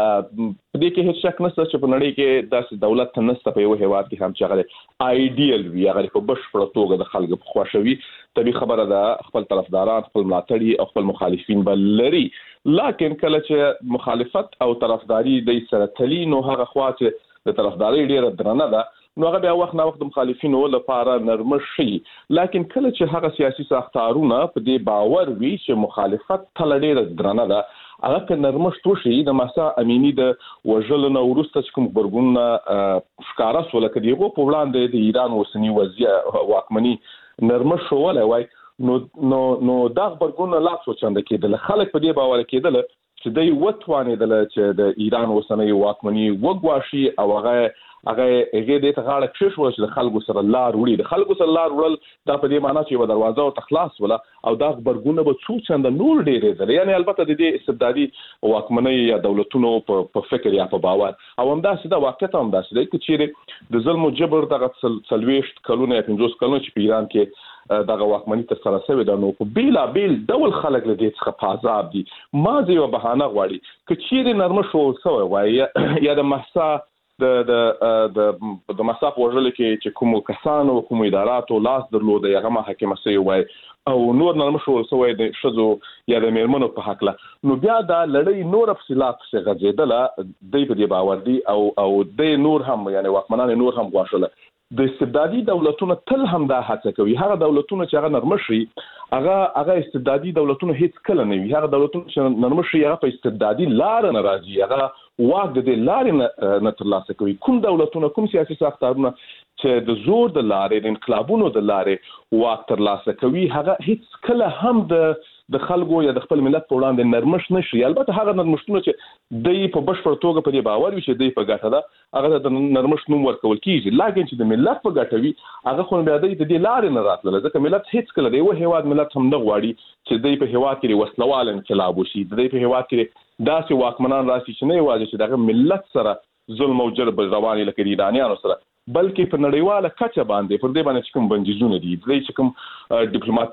په دې کې هیڅ شک نشته چې په نړۍ کې داسې دولت نشته په یو هیواد کې هم چې هغه آیډیل وي هغه په بشپړه توګه د خلکو په خوښوي. طبي خبره ده خپل طرفداران خپل ملاتړي او خپل مخالفین بل لري، لکه کله چې مخالفت او طرفداري د سره تلی نو هغه خوا چې د طرفداري ډیره درنه ده نو هغه بیا وخت نه وخت د مخالفینو لپاره نرمه شي. لکه کله چې هغه سیاسي ساختارونه په دې باور وي چې مخالفت تل ډیره درنه ده هغه که نرمښت وشي د مهسا امینی د وژلو نه وروسته چې کوم غبرګونونه ښکاره سول لکه دغه په وړاندې د ایران اوسنی وضعیت واکمني نرمښت شولی وای نو نو نو دا غبرګونونه لا څو چنده کېدل. خلک په دې باور کېدل چې دوی وتوانېدل چې د ایران اوسنی واکمني وګواښي او هغه هغه هغه د تغاړه کښ شو چې خلکو سره لار وړي د خلکو سره لار وړل دا په دې معنی چې یو دروازه او تخلاص ولا او دا خبرګونه به څو چنده نور ډېرې دي. یعنی البته د دې استبدادي واکمنۍ یا دولتونو په فکر یا په باور او همداسې دا واقعیت همداسې دی چې د ظلم او جبر دغه څلوېښت کلونه پنځوس کلونه چې په ایران کې دغه واکمنۍ تر سره شوې ده نو په بیلا بیل ډول خلک له دې څخه په عذاب دي. ما زه یو بهانه غواړي که چیرې نرمه شو سوی وای یا د مهسا د د د د مصاف وژل کې چې کوم کسانو کوم اداراتو لاس درلود یا هغه محکمه سي وای او نور نرم شو سوی د شذو یا د میرمنو په حق له نو بیا دا لړۍ نور افصيلات څخه غځیدله د دې باور دي او او د نور هم یعنی واکمنان نور هم غواړل د استبدادي دولتونو تل هم دا هڅه کوي. هغه دولتونه چې هغه نرمشي هغه هغه استبدادي دولتونه هیڅ کله نه وي. هغه دولتونه چې نرمشي هغه په استبدادي لار نه راځي هغه واګ د لارې نه ترلاسه کوي. کوم دولتونه کوم سیاسي ساختارونه چې د زور د لارې د انقلابونو د لارې واګ ترلاسه کوي هغه هیڅ کله هم د د خلکو یا د خپل ملت په وړاندې نرمش نشي. البته هغه نرمشتونه چې د په بشپړ توګه په دې باور وي چې د په ګټه ده هغه د نرمش نوم ورکول کیږي، لکه چې د ملت په ګټه وي هغه خو بیا د دې لارې نه راتلل ځکه ملت هیڅ کله دی و هیواد ملت هم نه غواړي چې د په هیواد کې وسلوال انقلاب وشي، د په هیواد کې داسې واکمنان راشي چې نه یوازې چې دغه ملت سره ظلم او جبر رواني لکه د ایرانیانو سره بلکې په نړیواله کچه باندې پر دې باندې کوم بندیزونه دي د چې کوم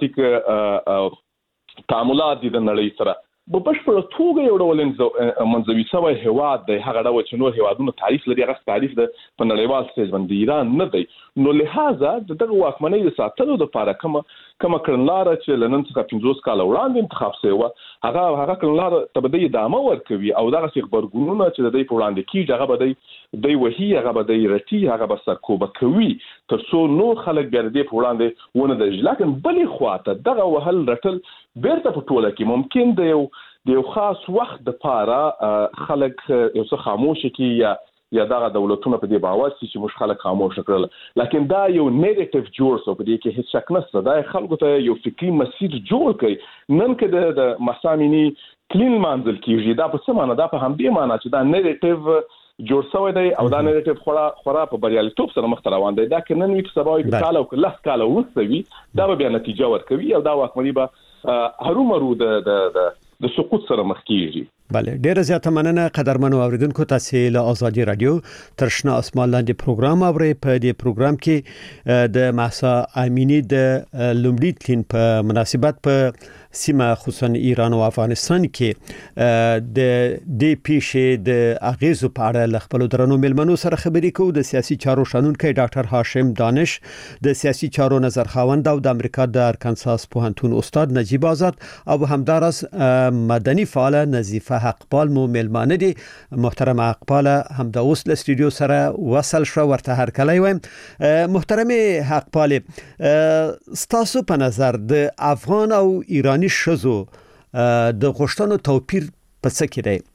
ډیپلوماټیک تعاملات دي د نړۍ سره په بشپړه توګه یو ډول منځوي سوی هیواد دی. هغه ډول چې نور هیوادونو تعریف لري هغه تعریف د په نړیوال سټیج باندې ایران نه دی. نو لہذا دغه واکمنۍ د ساتلو لپاره کومه کومه کړنلاره چې لنن څخه پنځوس کال وړاندې انتخاب شوی و هغه هغه کړنلاره ته به ادامه ورکوي او دغه خبرګونونه چې د دې په وړاندې کیږي هغه به د وਹੀ هغه به د رټي هغه به سرکوب کوي تر څو نو خلک بیا دې په وړاندې ونه د لکه بلې خواته دغه وهل رټل بیرته په ټوله کې ممکن د یو د یو خاص وخت د پاره خلک یو څه خاموش کی یا یا دغه دولتونه په دې باور چې موږ خلک خاموش کړل، لکه دا یو نیریټیو جوړ سو په دې کې هیڅ شک نشته دا خلکو ته یو فکری مسیر جوړ کړي نن کې د محسامینی کلین منزل کیږي دا په څه معنی دا په همدې معنی چې دا نیریټیو جوړ شوی دی او دا نیریټیو خورا خورا په بریالیتوب سره مخ ته روان دی. دا کې نن وی په سبا کې کال او لاس کال وروسته دا به بیا نتیجه ورکوي او دا واکمني به هرو مرو د د د سقوط سره مخ کیږي. بله ډیره زیاته مننه قدرمنو اوریدونکو تاسو له ازادي رادیو ترشنه اسمان لاندې پروګرام اورئ. په دې پروګرام کې د مهسا امینی د لومړي تلین په مناسبت په سیمه خصوصا ایران او افغانستان کې د دې پیښې د اغیزو په اړه ل خپل درنو ملمنو سره خبرې کوو. د سیاسي چارو شنونکي ډاکټر هاشم دانش، د سیاسي چارو نظر خاوند او د امریکا د ارکانساس پوهنتون استاد نجیب آزاد او همدارس مدني فعال نظیفه حقپال مو ملمانه دي. محترم حقپال هم د اوس ل استودیو سره وصل شو ورته هر کله وایم. محترم حقپال ستاسو په نظر د افغان او ایرانی شزو د غوښتنو توپیر په څه کې دی؟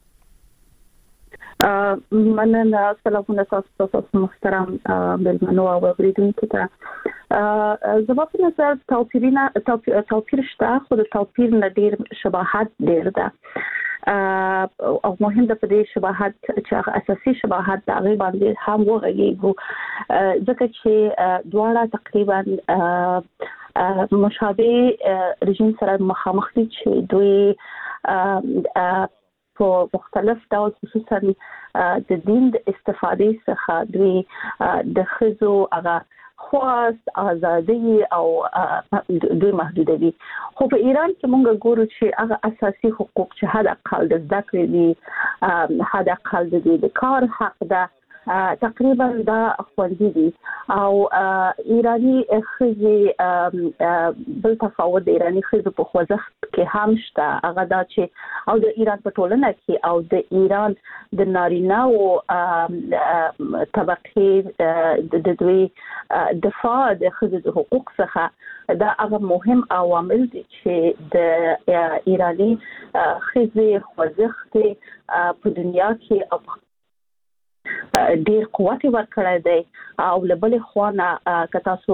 مننه. سلامونه تاسو محترم ملمنو او اوریدونکو ته. زما په نظر توپیرونه توپیر شته، خو د توپیر نه ډیر شباهت ډیر ده او مهم ده په دې شباهت چې اساسي شباهت د هغه باندې هم وغږیږي ځکه چې دواړه تقریبا مشابه رژیم سره مخامخ دي چې دوی په مختلف ډول خصوصا د دین د استفادې څخه دوی د خزو هغه خواست ازادي او دوی محدودوي. خو په ایران کې موږ ګورو چې هغه اساسي حقوق چې حد اقل د ذکر دي، حد اقل د کار حق ده، تقریبا دا خوندي دي. او ایرانی خزي بل تفاوت د ایرانی خزو په خوځښت کې هم شته، هغه دا چې او د ایران په ټولنه کې او د ایران د نارینه او طبقه د دوی دفاع د خزو د حقوق څخه دا هغه مهم عوامل دي چې د ایرانی خزي خوځښت په دنیا کې او ډیر قوت ورکړی دی. او لبلې خوانه که تاسو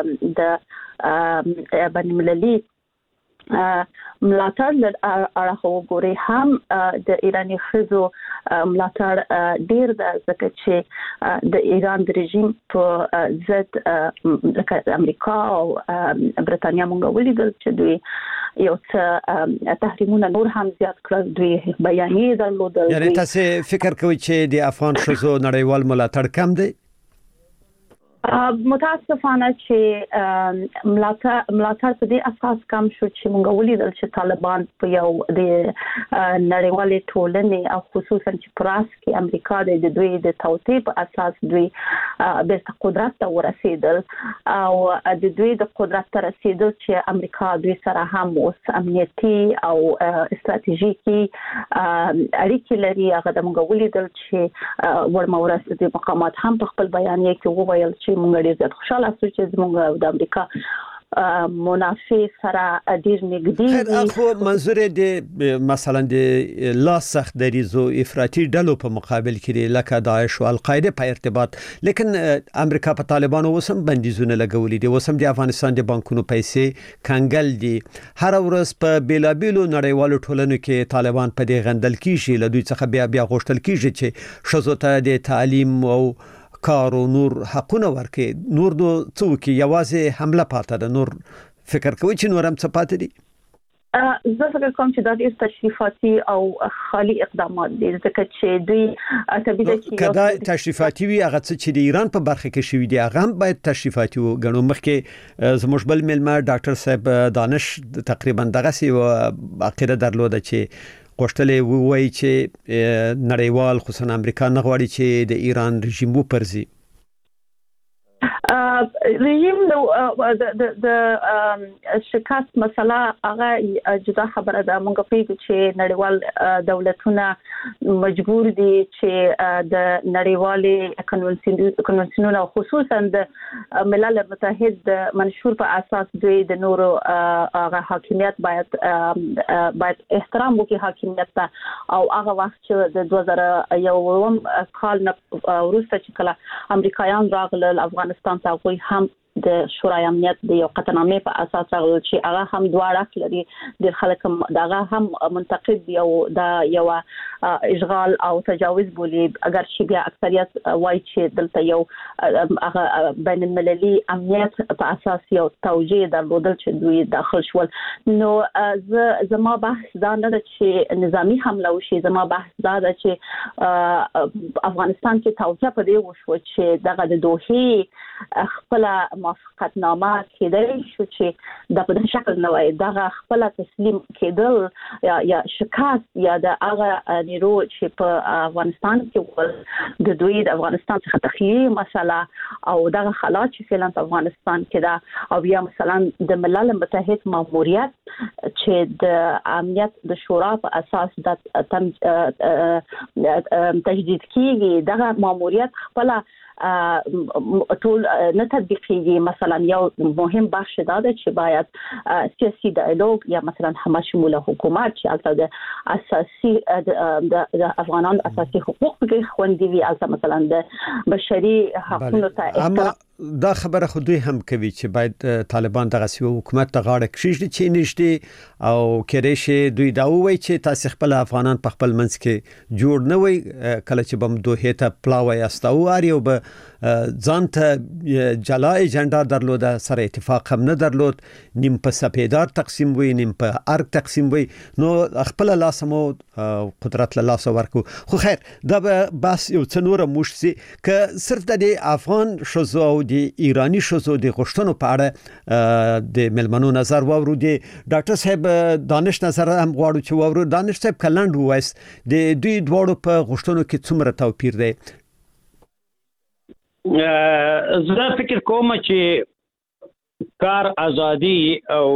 د بین المللي ملاتړ اړه وګورئ هم د ایرانی خزو ملاتړ ډیر ده، ځکه چې د ایران د رژیم په ضد د امریکا او برتانیا مونږ ولیدل چې دوی یو څه تحریمونه نور هم زیات کړل، دوی بیانیې درلودل. یعنی تاسو فکر کوئ چې د افغان خزو نړیوال ملاتړ کم دی؟ متاسفانه چې ملاتړ ملاتړ په دې اساس کم شو چې موږ ولیدل چې طالبان په یو د نړیوالې ټولنې او خصوصا چې پراس کې امریکا د دوی د توطئې په اساس دوی بیرته قدرت ته ورسېدل او د دوی د قدرت ته رسېدل چې امریکا دوی سره هم اوس امنیتي او استراتیژیکي اړیکې لري. هغه د موږ ولیدل چې ورمورسته د مقامات هم په خپل بیانیه کې وویل چې موږ ډېر زیات خوشاله شو چې موږ د امریکا منافع سره ډیر نږدې دي. خو منظور د مثلا د لا سخت دریزو افراطي ډلو په مقابل کې لکه داعش او القاعده په ارتباط، لیکن امریکا په طالبانو وسم بندیزونه لګولې دي، وسم د افغانستان د بانکونو پیسې کنګل دي. هر ورځ په بیلابیلو نړیوالو ټولنو کې طالبان په دې غندل کیږي، له دوی څخه بیا بیا غوښتل کیږي چې شذو ته د تعلیم او کار او نور حقونه ورکړي. نور نو څوک یوازې حمله پاتې ده، نور فکر کوي چې نور هم څه پاتې دي؟ زه فکر کوم چې دا ډېر تشریفاتي او خالي اقدامات دي، ځکه چې دوی طبيعي چې کدا تشریفاتي وي هغه چې د ایران په برخه کې شوی دی هغه هم باید تشریفاتي وګڼو. مخکې زموږ بل ملما ډاکټر صاحب دانش تقریبا دغه سی عقیده درلوده چې غوښتلې وایي چې نړیوال خصوصا امریکا نه غواړي چې د ایران رژیم وپرځي. رژیم د د شکست مسله هغه جدا خبره ده. موږ پیږو چې نړیوال دولتونه مجبور دي چې د نړیوالې کنونسیونونو خصوصا د ملل متحد منشور په اساس دوی د نورو هغه حاکمیت باید باید احترام وکړي حاکمیت ته. او هغه وخت چې د دوه زره یو کال نه وروسته چې کله امریکایان راغلل افغانستان ته، هغوی هم د شورای امنیت د یو قطعنامې په اساس راغلی چې هغه هم دواړه لري د خلک دغه هم منتقد یو د یو اشغال او تجاوز بولی اگر چې بیا اکثریت وایي چې دلته یو هغه بین المللي امنیت په اساس یو توجیه درلودل چې دوی داخل شول. نو زما بحث دا نه ده چې نظامی حمله وشي، زما بحث دا ده چې افغانستان کې توجیه په دې وشو چې دغه د دوحې خپل موافقتنامه کېدل شو چې د په دې شکل نه وای دغه خپل تسلیم کېدل یا یا شکست یا د هغه نیرو چې په افغانستان کې د دوی د افغانستان څخه تخلیه مسله او دغه حالات چې فعلا په افغانستان کې دا او بیا مثلا د ملل متحد ماموریت چې د امنیت د شورا په اساس د تجدید کیږي دغه ماموریت خپل ټول نه تطبیقيږي. مثلا یو مهم بخش دا ده چې باید سیاسي ډایالوګ یا مثلا همشموله حکومت چې البته د اساسي د افغانانو اساسي حقوق کې خوندي وي، البته مثلا د بشري حقوقو ته اما دا خبره خو دوی هم کوي چې باید طالبان دغه سیو حکومت ته غاړه کښیږي چې نشته او کېدای شي دوی دا وایي چې تاسو خپل افغانان په خپل منځ کې جوړ نه وي کله چې بم دوه ته پلاوي استاو اړ یو به ځان ته جلا ایجنډا درلوده سره اتفاق هم نه درلود، نیم په سپیدار تقسیم وي نیم په ارګ تقسیم وي، نو خپل لاسمو قدرت له لاس ورکو. خو خیر دا به بس یو څه نور موش سي ک صرف د افغان شوزو او د ایرانی شوزو د غشتنو په اړه د ملمنو نظر وورو دي ډاکټر صاحب دانش نظر هم غواړو چې وورو. دانش صاحب کلند وایس د دوی دواړو په غشتنو کې څومره توپیر دی؟ زه فکر کوم چې کار ازادي او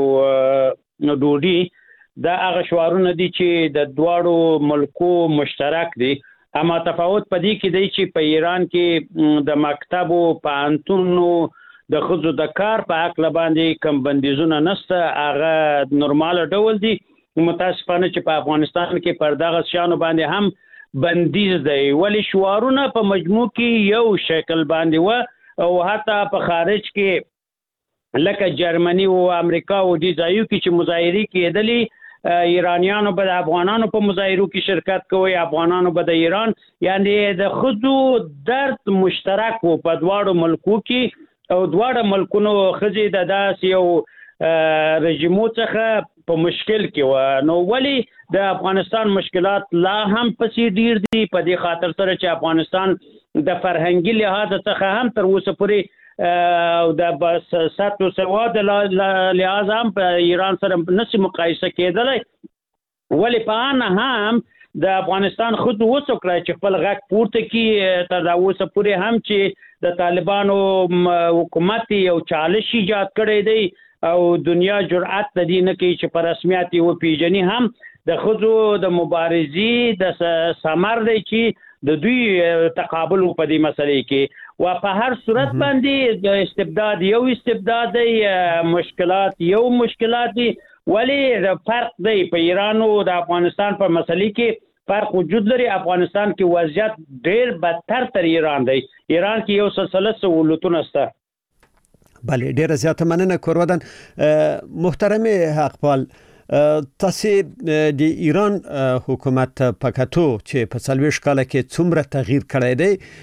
ډوډۍ دا هغه شعارونه دي چې د دواړو ملکو مشترک دي، اما تفاوت پدې کې دی چې په ایران کې د مکتب او پانتونو د خزو د کار په حق باندې کم بندیزونه نشته، هغه نورمال ډول دي. متاسفانه چې په افغانستان کې پر دغه شانو باندې هم بندیز دی، ولی شعارونه په مجموع کې یو شکل باندې و او حتی په خارج کې لکه جرمني او امریکا او دې ځایو کې چې مظاهرې کېدلې ایرانیانو به د افغانانو په مظاهرو کې شرکت کوي، افغانانو به د ایران، یعنی د خزو درد مشترک و په دواړو ملکو کې او دواړو ملکونو خزي د داس یو رژیمو څخه په مشکل کې و. نو ولی د افغانستان مشکلات لا هم پسې ډیر دي په دې خاطر سره چې افغانستان د فرهنګي لحاظ څخه هم تر اوسه پورې او د بس ساتو سواد لحاظ هم په ایران سره نشي مقایسه کېدلی، ولی په ان هم د افغانستان خود وسو کړی چې خپل غږ پورته کړي تر اوسه پورې هم چې د طالبانو حکومت یو چالش ایجاد کړی دی او دنیا جرأت د دې نه کوي چې په رسمیت یو پیژني هم د خزو د مبارزي د ثمر دی چې د دوی تقابل په دې مسلې کې و په هر صورت باندې د استبداد یو استبداد دی، مشکلات یو مشکلات دي، ولی فرق دی په ایران او د افغانستان په مسلې کې فرق وجود لري. افغانستان کې وضعیت ډیر بدتر تر ایران دی، ایران کې یو سلسله سہولتونه شته. بله ډیره زیاته مننه کورودن. محترم حقپال، تاسو د ایران حکومت پکاتو چې په څلوېښت کال کې څومره تغییر کړی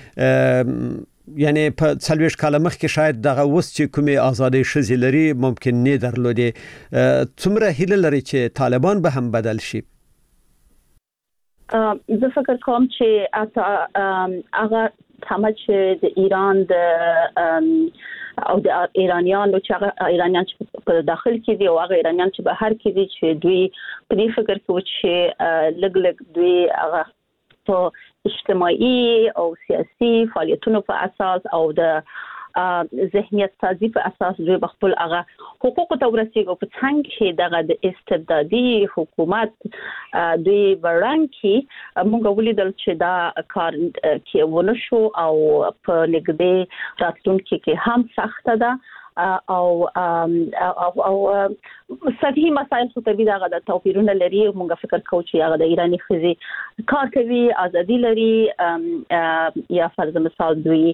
دی، یعنی په څلوېښت کال مخکې شاید دغه اوس چې کومې ازادي شذې لري ممکن نه درلودې، څومره هیله لري چې طالبان به هم بدل شي؟ زه فکر کوم چې هغه تمه چې د ایران د او د ایرانیانو چې ایرانیان چې په داخل کې دي او هغه ایرانیان چې بهر کې دي چې دوی په دې فکر کې چې لګ لګ دوی هغه په اجتماعي او سیاسي فعالیتونو په اساس او د ذهنیت سازي په اساس دوی خپل هغه حقوق ته ورسیږي په څنګه چې دغه د استبدادي حکومت دوی وران کې موږ ولیدل چې دا کار کې ونه شو او په نګدې راتلونکي کې هم سخته ده او او او سطحي مسایل خو طبيعي دغه د توپیرونه لري. موږ فکر کوو چې هغه د ایرانی خزي کار کوي، ازادي لري، یا فرض مثال دوی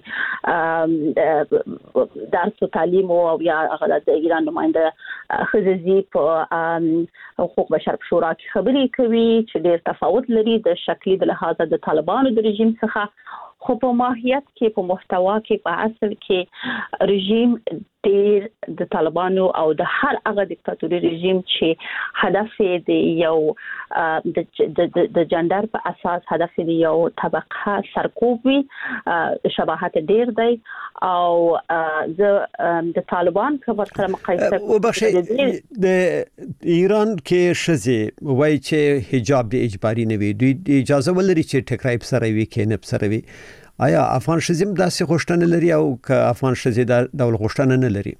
درس او تعلیم او یا هغه د ایران نماینده خزي په حقوق بشر په شورا کې خبرې کوي چې ډېر تفاوت لري د شکلي د لحاظه د طالبانو د رژیم څخه، خو په ماهیت کې په محتوا کې په اصل کې رژیم ډېر د طالبانو او د هر هغه دیکتاتوري رژیم چې هدف د یو د د جندر په اساس هدف د یو طبقه سرکوب وي شباهت ډېر دی. او د طالبان په سره مقایسه وبخښئ د ایران کې شزه وای چې حجاب د اجباري نه وي، دوی اجازه ولري چې ټکرای په سره وي کې نه په سره وي. آیا افغان شزم داسې غوښتنه لري او که افغان شزه د ډول غوښتنه نه لري؟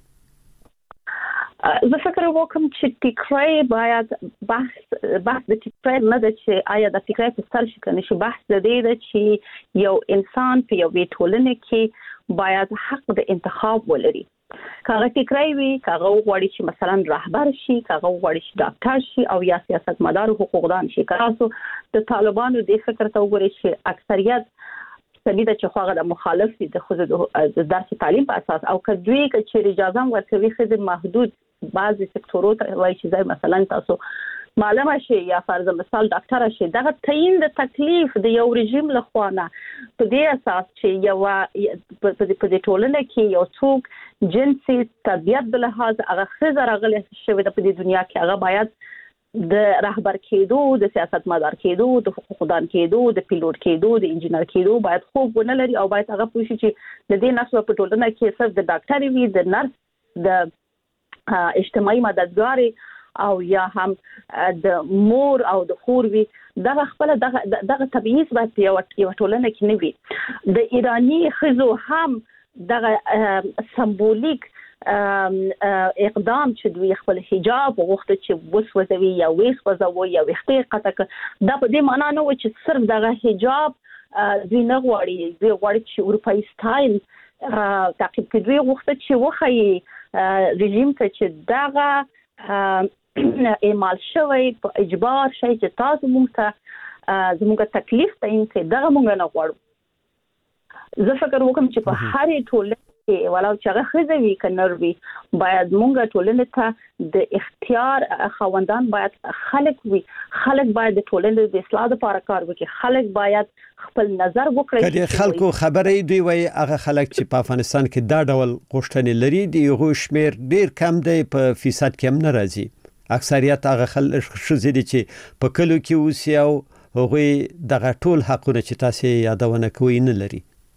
زه فکر وکم چې ټیکرای باید بحث بحث د ټیکرای نه د چې آیا د ټیکرای په سر شي کنه شي، بحث د دې د چې یو انسان په یو ټولنه کې باید حق د انتخاب ولري. کاغه ټیکرای وي، کاغه غواړي چې مثلا رهبر شي، کاغه غواړي چې ډاکټر شي او یا سیاستمدار حقوقدان شي. کاسو د طالبانو د فکر ته وګورئ چې اکثریت سبیده چې خواغه د مخالف دي د خود د درس تعلیم په اساس او کدوی چې اجازه ورکوي خود محدود بعضی سکتورو ته وایي چې ځای مثلا تاسو معلومه شي یا فرض مثال ډاکټر شي، دغه تعیین د تکلیف د یو رژیم له خوا نه په دې اساس چې یو په دې ټولنه کې یو څوک جنسي طبيعت د لحاظ هغه خزر راغلی شوی د په دې دنیا کې هغه باید د رهبر کېدو، د سیاست مدار کېدو، د حقوقدان کېدو، د پیلوټ کېدو، د انجینر کېدو باید خوب ونه لري او باید هغه پوه شي چې د دې نسو په ټولنه کې صرف د ډاکټر وي، د نرس، د اجتماعي مددګار او یا هم د مور او د خور وي. دغه خپل دغه دغه تبعیض باید یو یو ټولنه کې نه وي. د ایرانی خزو هم دغه سمبولیک اقدام چې دوی خپل حجاب وغوښته چې وسوځوي یا وسوځوي یا وختې قطع، دا په دې معنا نه و چې صرف دغه حجاب دوی نه غواړي، دوی غواړي چې اروپایي سټایل تعقیب کړي. دوی غوښته چې وښایي رژیم ته چې دغه اعمال شوی په اجبار شي چې تاسو موږ ته زموږ تکلیف تعیین کړي، دغه موږ نه غواړو. زه فکر وکم چې په هرې ټولنه کې ولو چې هغه خزوي کنروي باید مونږه ټولنه ته د اختیار خوندان باید خلک وي، خلک باید د ټولنې د اصلاح لپاره کار وکړي، خلک باید خپل نظر وکړي. کله خلکو خبرې دی وای هغه خلک چې په افغانستان کې دا ډول غوښتنې لري دی هغه شمیر ډیر کم دی، په فیصد کې هم نه راځي. اکثریت هغه خلک شزې دي چې په کلو کې اوسي او هغه دغه ټول حقونه چې تاسو یادونه کوي نه لري.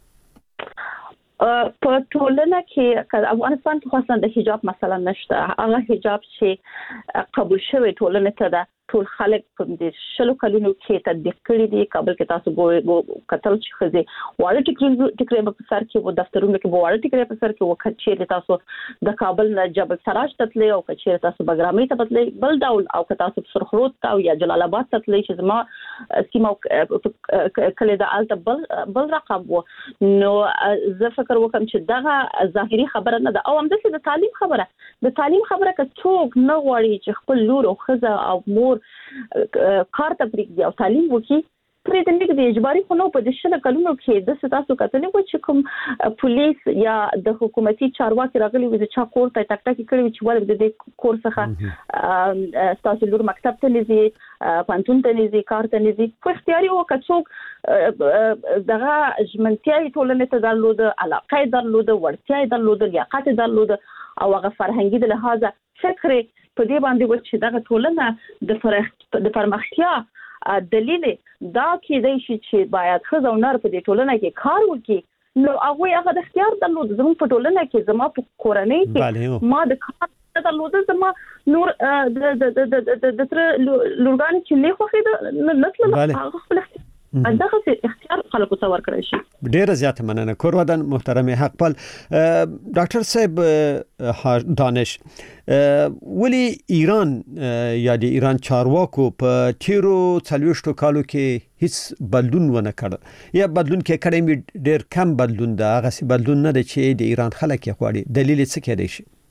په ټولنه کې افغانستان کې خاصه د حجاب مثلا نشته. هغه حجاب چې قبول شوی ټولنه ته ده، ټول خلک په دې شلو کلونو کې تطبیق کړی دي. کابل کې تاسو ګو کتل چې خزي واړه ټیکري ټیکري په سر کې وو، دفترونو کې واړه ټیکري په سر کې وو. کچې تاسو د کابل نه جبل سراج تتلې او کچې تاسو بګرامي ته تتلې بل ډول، او که تاسو سرخروت او یا جلال آباد تتلې چې زما سیمه کله د الته بل بل رقم وو. نو زه فکر وکم چې دغه ظاهري خبره نه ده او هم د تعلیم خبره د تعلیم خبره که څوک نه غواړي چې خپل لور او خزه او مور کار ته پریږدي او تعلیم وکړي پرې د نګ د اجباري خو نو په دې شل کلونو کې د تاسو کتلې و چې کوم پولیس یا د حکومتي چارواکي راغلي و چې چا کور ته ټک ټک کړی چې ول د دې کور څخه تاسو لور مکتب ته لزي پانتون ته لزي کار ته لزي خو اختیاري و کڅوک دغه ژمنتیاي ټولنه ته درلود، علاقه درلود، ورتیاي درلود، لیاقت درلود او هغه فرهنګي د لحاظه فکر په دې باندې و چې دغه ټولنه د فرښت د پرمختیا دلیل دا کېدای شي چې باید خزو نر په دې ټولنه کې کار وکړي. نو هغه هغه د اختیار درلود. زموږ په ټولنه کې زما په کورنۍ کې ما د کار درلود، زما نور د د د د د تر لورګان چې نه خوخه نسل هغه خپل دغه اختیار خلکو ته ورکړی شي. ډیره زیاته مننه. کورودن محترم حقپال ډاکټر صاحب دانش، ولی ایران یا د ایران چارواکو په تیرو څلويشتو کالو کې هیڅ بدلون ونه کړ یا بدلون کې کړی ډیر کم بدلون ده، هغه سي بدلون نه ده چې د ایران خلک یې غواړي. دلیل څه کېدای شي؟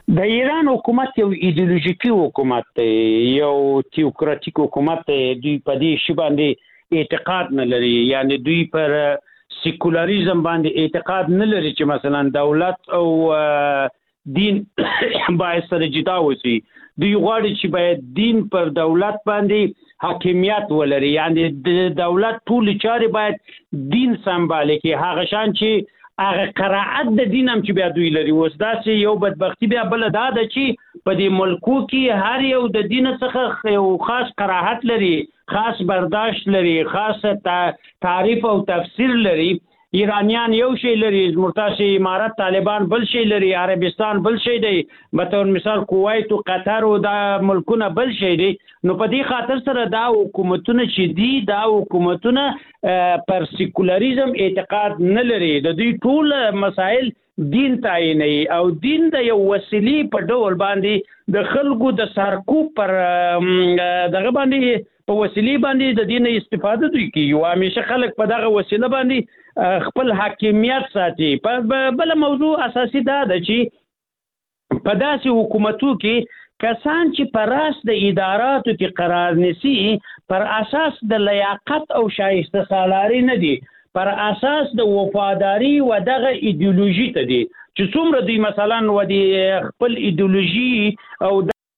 د ایران حکومت یو ایدئولوژیکي حکومت دی، یو تیوکراتیک حکومت دی. دوی په دې شی باندې اعتقاد نه لري، یعنی دوی پر سیکولریزم باندې اعتقاد نه لري چې مثلا دولت او دین باید سره جدا وسی. دوی غواړي چې باید دین پر دولت باندې حاکمیت ولري، یعنی د دولت ټول چارې باید دین سمبال کړي، هغه شان چې هغه قرائت د دین هم چې بیا دوی لري. اوس داسې یو بدبختی بیا بل دا ده چې په دې ملکو کې هر یو د دین څخه یو خاص قرائت لري، خاص برداشت لري، خاص تعریف او تفسیر لري. ایرانیان یو شی لري، مرتاسي امارات طالبان بل شی لري، عربستان بل شی دی، بطور مثال کویت او قطر او دا ملکونه بل شی دی. نو په دې خاطر سره دا حکومتونه چې دي دا حکومتونه پر سیکولریزم اعتقاد نه لري. د دوی ټول مسائل دین تعیني او دین د یو وسیلې په ډول باندې د خلکو د سرکوب پر دغه باندې په وسیلې باندې د دین استفاده دوی کوي، او همیشه خلک په دغه وسیله باندې خپل حاکمیت ساتي. بل موضوع اساسي دا ده چې په داسې حکومتو کې کسان چې پر راس د اداراتو کې قرار نسی پر اساس د لیاقت او شایسته سالاري نه دي، پر اساس د وفاداری و دغه ایدئولوژي ته دي چې څومره دوی مثلا و دي خپل ایدئولوژي او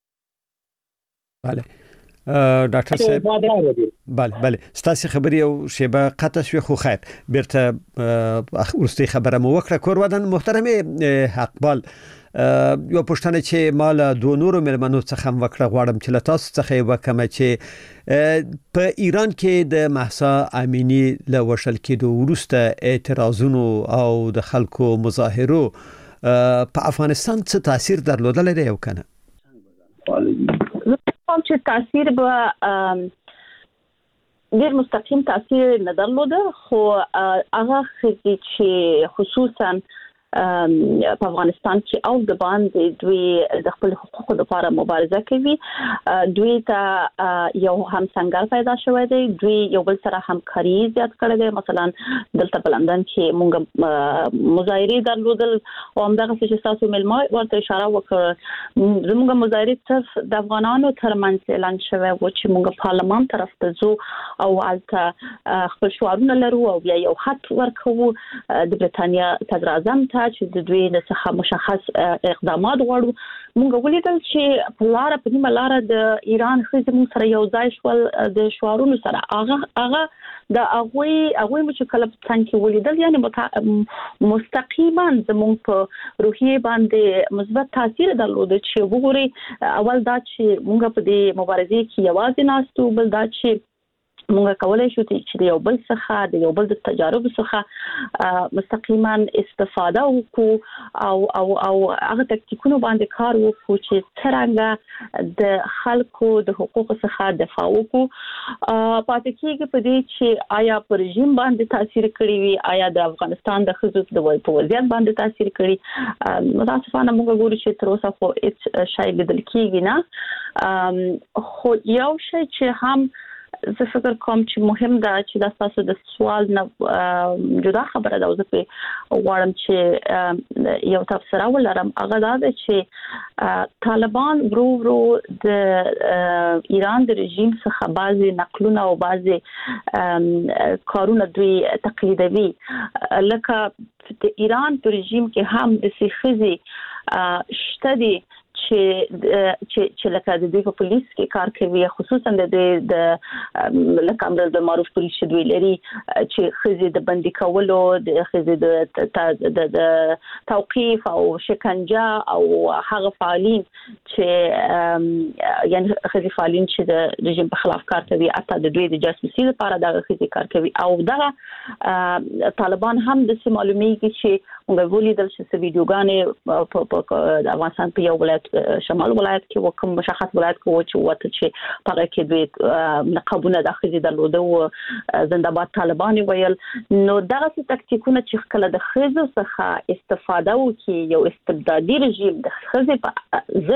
بله ډاکټر صاحب بله بله ستاسو خبرې او شیبه قطع شوی، خو خیر بیرته ورستی خبره مو وکړه. کور ودان محترم اقبال، یو پښتنه چې مال دوه نورو مېلمنو څخه هم وکړه، غواړم چې له تاسو څخه وکم چې په ایران کې د مهسا امینی له وشل کېدو وروسته اعتراضونو او د خلکو مظاهرو په افغانستان څه تاثیر درلودلی دی او کنه؟ کوم چې تاثیر به ډیر مستقیم تاثیر نه درلوده، خو هغه چې خصوصا په افغانستان کې او د باندې دوی د خپل حقوقو لپاره مبارزه کوي، دوی ته یو همسنګر پیدا شوی دی، دوی یو بل سره همکاري زیات کړی دی. مثلا دلته په لندن کې مونږ مظاهرې درلودل او همدغه چې تاسو ملما ورته اشاره وکړه، زموږ مظاهرې صرف د افغانانو ترمنځ اعلان شوی و چې مونږ پارلمان طرف ته ځو او هلته خپل شعارونه لرو او بیا یو خط ورکوو د برېټانیا صدر اعظم ته چې د دوی د څخه مشخص اقدامات غواړو. مونږ ولیدل چې په لاره په نیمه لاره د ایران ښځې مونږ سره یو ځای شول د شعارونو سره. هغه هغه د هغوی هغوی مو چې کله په څنګ کې ولیدل، یعنې مستقیما زمونږ په روحیې باندې مثبت تاثیر درلود. چې وګورئ اول دا چې مونږ په دې مبارزې کې یوازې ناستو، بل دا چې مونږ کولای شو چې د یو بل څخه د یو بل د تجارب څخه مستقیما استفاده وکړو او او او هغه تکتیکونو باندې کار وکړو چې څنګه د خلکو د حقوقو څخه دفاع وکړو. پاتې کېږي په دې چې آیا پر رژیم باندې تاثیر کړی وي، آیا د افغانستان د ښځو د وضعیت باندې تاثیر کړی. متاسفانه مونږ ګورو چې تر اوسه خو هیڅ شی لیدل کېږي نه. خو یو شی چې هم زه فکر کوم چې مهم ده چې دا تاسو د سوال نه جدا خبره ده، زه په غواړم چې یو تفسیر ولرم. هغه دا ده چې طالبان ورو ورو د ایران د رژیم څخه بعضي نقلونه او بعضي کارونه دوی تقلیدوي، لکه د ایران په رژیم کې هم د سیخزي شته دي چې چې لکه د دوی په پولیس کې کار کوي، خصوصا د د لکه امر د معروف پولیس چې دوی لري چې خزي د بندي کولو، د خزي د د توقيف او شکنجه او هغه فعالین چې یعنی خزي فعالین چې د رژیم په خلاف کار کوي، حتی د دوی د جاسوسي لپاره د خزي کار کوي. او دغه طالبان هم د معلومیږي چې موږ ولیدل چې ویډیوګانې په افغانستان په یو ولایت شمال ولایت کې وکم مشخص ولایت کې و چې وته چې په کې دوی نقابونه داخلي درلوده او زنده‌باد طالبان ویل. نو دغه تکتیکونه چې کله د خزو څخه استفاده وکړي، یو استبدادي رژیم د خزو په ضد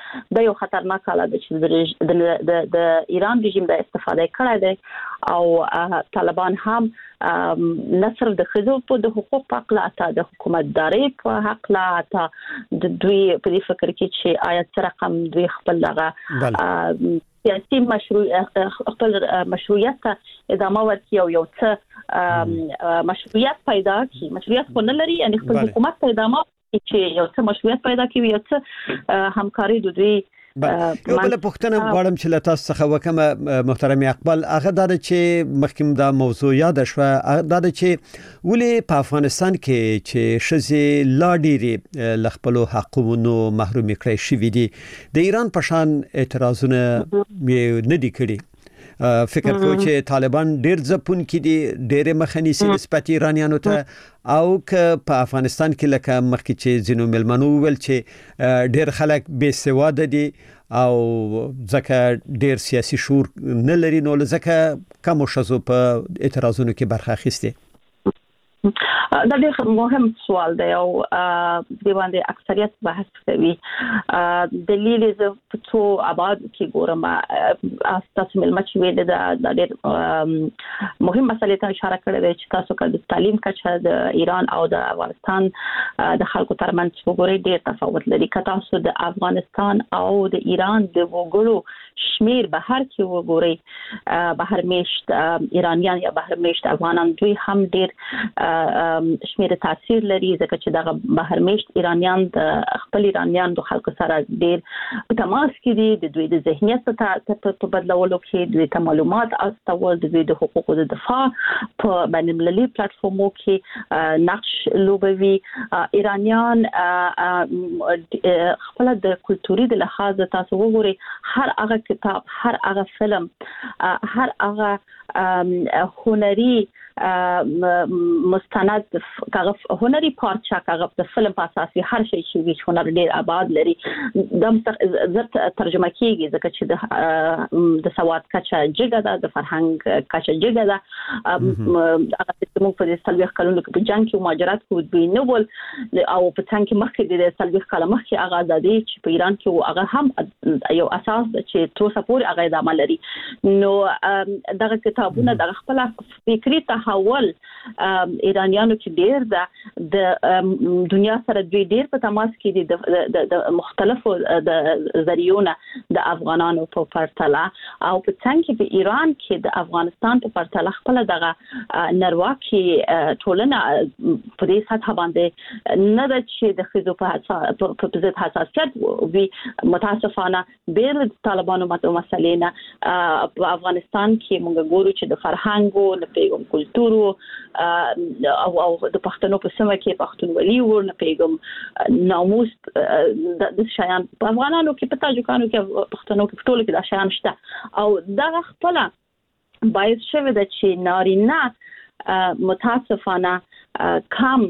د یو خطرناک حالت چې د د ایران رژیم د استفاده کړای دی او طالبان هم نه صرف د خزو په د حقوق په حق لا د حکومتداري په حق لا تا د دوی په فکر کې چې آیا څه رقم دوی خپل دغه سیاسي مشروع خپل مشروعیت ته ادامه ورکړي او یو څه مشروعیت پیدا کړي مشروعیت خو نه لري یعنی خپل حکومت ته ادامه چې یو څه مشروعیت پیدا کړي یو څه همکاري د دوی یو بل پوښتنه غواړم چې له تاسو څخه وکم محترم اقبال هغه دا چې مخکې دا موضوع یاد شوه دا چې ولې په افغانستان کې چې شزي لا ډېری ل خپل حقوقونو محروم کړی شوی دي د ایران په شان اعتراضونه نه دي کړي فکر کوم چې طالبان ډېر ځپون کې دي ډېر مخنی سي نسبت ایرانیانو ته او که په افغانستان کې لکه مخکې چې زینو ملمنو ول چې ډېر خلک بے سواد دي او ځکه ډېر سیاسي شعور نه لري نو ځکه کوم شزو په اعتراضونو کې برخه اخیسته دا ډېر مهم سوال دی او د باندې اکثریت بحث کوي دلیل ز په څو آباد کې ګورم تاسو ملمت ویل دا ډېر مهم مسلې ته اشاره کړې ده چې تاسو کله د تعلیم کچه د ایران او د افغانستان د خلکو ترمنځ وګورئ ډېر تفاوت لري که تاسو د افغانستان او د ایران د وګړو شمیر بهر کې وګورئ بهر میشت ایرانیان یا بهر میشت افغانان دوی هم ډېر شمیر تاثیر لري ځکه چې دغه بهر میشت ایرانیان د خپل ایرانیان د خلکو سره ډېر تماس کې دي د دوی د ذهنیت په بدلولو کې دوی ته معلومات استول د دوی د حقوقو د دفاع په بین المللي پلیټفارمو کې نقش لوبوي ایرانیان خپل د کلتوري د لحاظ تاسو وګورئ هر هغه کتاب هر هغه فلم هر هغه هنري مستند کاغه هنري پارچه کاغه د فلم په اساس هر شي چې هنر ډېر آباد لري د زرت ترجمه کیږي ځکه چې د د سواد کچه جګه ده د فرهنګ کچه جګه ده هغه چې موږ په سلويخ کلونو کې په جنگ کې مهاجرت کوو دوی نه ول او په څنګه کې مخکې د سلويخ کلمه کې هغه ازادي چې په ایران کې هغه هم یو اساس چې تو سپور هغه ادامه لري نو دغه کتابونه د خپل فکری تحول ایرانیانو کې ډېر ده د دنیا سره دوی ډېر په تماس کې دي د مختلفو د ذریعونو د افغانانو په پرتله او په څنګه په ایران کې د افغانستان په پرتله خپل دغه نروا کې ټولنه په دې سطح باندې نه د چې د خزو په په ضد حساسیت وي متاسفانه بیل طالبانو مسلې نه په افغانستان کې موږ ګورو چې د فرهنګ نه پیغام کلتور او او د پښتنو په سیمه کې پښتونولي ورنه پیغام ناموس د شایان په افغانانو کې په تاجکانو کې پښتنو کې ټول کې د شایان شته او دا خپل باعث شوه د چې نارینه متاسفانه کم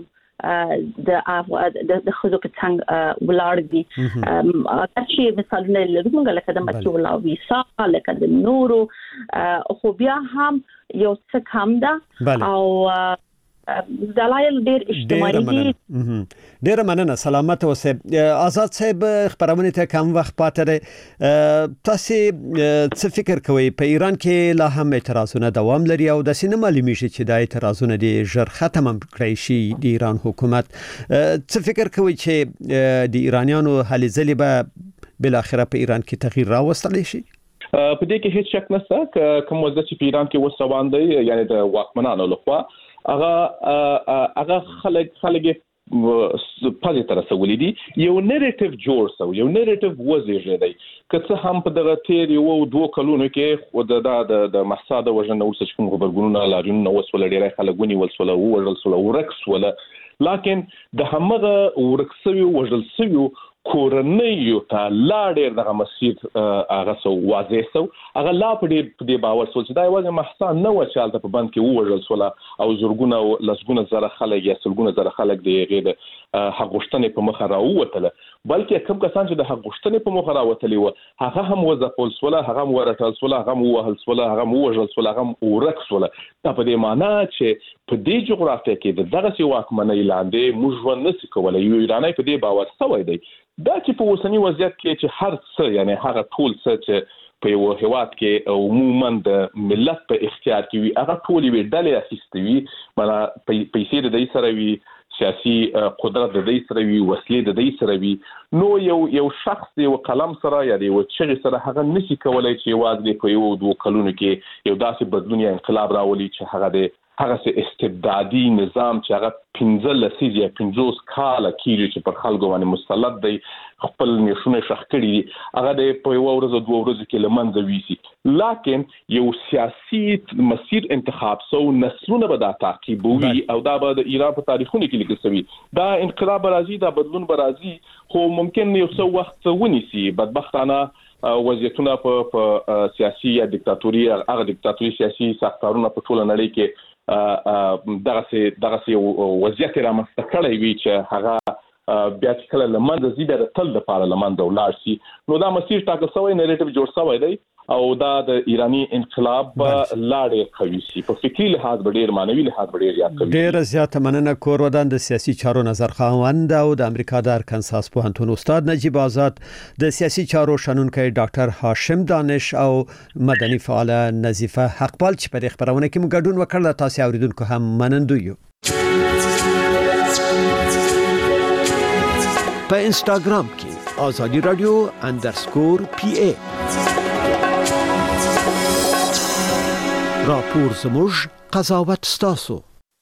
د د خزو په څنګه ولاړ دي اگر چې مثالونه لرو لکه د مچو ولاوي سا لکه د نورو خو بیا هم یو څه کم ده او دلایل ډېر اجتماعي دي ډېر مننه سلامت اوسه آزاد صاحب خبرونه ته کم وخت پاتره تاسو څه فکر کوئ په ایران کې لا هم اعتراضونه دوام لري او د سینما معلومي شي چې د اعتراضونه دي ژر ختم کړی شي د ایران حکومت څه فکر کوئ چې د ایرانیانو هلې ځلې به بل اخره په ایران کې تغییر راوستل شي په دې کې هیڅ شک نشته کوم وضع چې په ایران کې وس روان دی یعنی د واکمنانو لخوا هغه هغه خلک خلک په تر رسولې دي یو نریټیو جوړ سو یو نریټیو وزېږي دی که هم په دغه تیر یو دوه کلونو کې خو د د محساده وژنه اوس چې کوم خبرګونونه لارونه وسول ډیره خلګونی ولسول او ورسول او رکس ولا لکن د همغه ورکسوي وژل سوي کورنۍ ته لا ډېر دغه مسیر هغه سو واضح سو هغه لا په دې باور سو چې دا یوازې محسن نه و چې حالت په بند کې ووژل سول او زورګونه او لسګونه زره خلک یا سلګونه زره خلک د هغې د حق غوښتنې په مخه راووتله بلکې کوم کسان چې د حق غوښتنې په مخه راوتلي وو هغه هم وځپل سول هغه هم ورټل سول هغه هم ووهل سول هغه هم ووژل سول هغه هم ورک سول دا په دې معنی چې په دې جغرافیه کې د دغه سی واکمنۍ لاندې موږ ژوند نشو کولای. یو ایرانی په دې باور شوی دی دا چې په اوسنی وضعیت کې چې هر څه یعنی هغه ټول څه چې په یو هیواد کې عموما د ملت په اختیار کې وي هغه ټول وی ډلې اخیستې وي مله پیسې د دې سره وي سیاسي قدرت د دې سره وي وسلې د دې سره وي نو یو یو شخص یو قلم سره یا یو چغې سره هغه نشي کولای چې یوازې په یو دوه کلونو کې یو داسې بدلون یا انقلاب راولي چې هغه د هغه سه استبدادي نظام چې هغه پنځه لسیزه پنځوس کاله کېږي چې پر خلکو باندې مسلط دی خپل نشونه شخ کړي دي هغه د په یو ورځ او دوه ورځې کې لمنځه ویسي لکن یو سیاسي مسیر انتخاب سو نسلونه به دا تعقیبوي او دا به د ایران په تاریخونو کې لیکل شوی دا انقلاب راځي دا بدلون راځي خو ممکن یو څو وخت ونیسي بدبختانه وضعیتونه په سیاسي یا دیکتاتوري هغه دیکتاتوري سیاسي ساختارونه په ټوله نړۍ کې دغه سي دغه سي وضعیت رامنځته کړی وي چې هغه بیا چې کله لمنځه ځي د تل د پاره لمنځه ولاړ شي نو دا مسیر ټاکل شوی نریټیو جوړ شوی دی او دا د ایرانی انقلاب لاړې کوي سي په فکری لحاظ ډېر مانوي لحاظ ډېر یاد کوي ډېر زیات مننه کور ودان د سیاسي چارو نظر خواوند او د امریکا د ارکانساس پوهنتون استاد نجیب آزاد د سیاسي چارو شنونکي ډاکټر هاشم دانش او مدني فعال نظیفه حقپال چې په خبرونه کې موږ ګډون وکړل تاسو اوریدونکو هم منندو یو په انستګرام کې آزادی رادیو انډرسکور پی ای راپور زموږ قضاوت ستاسو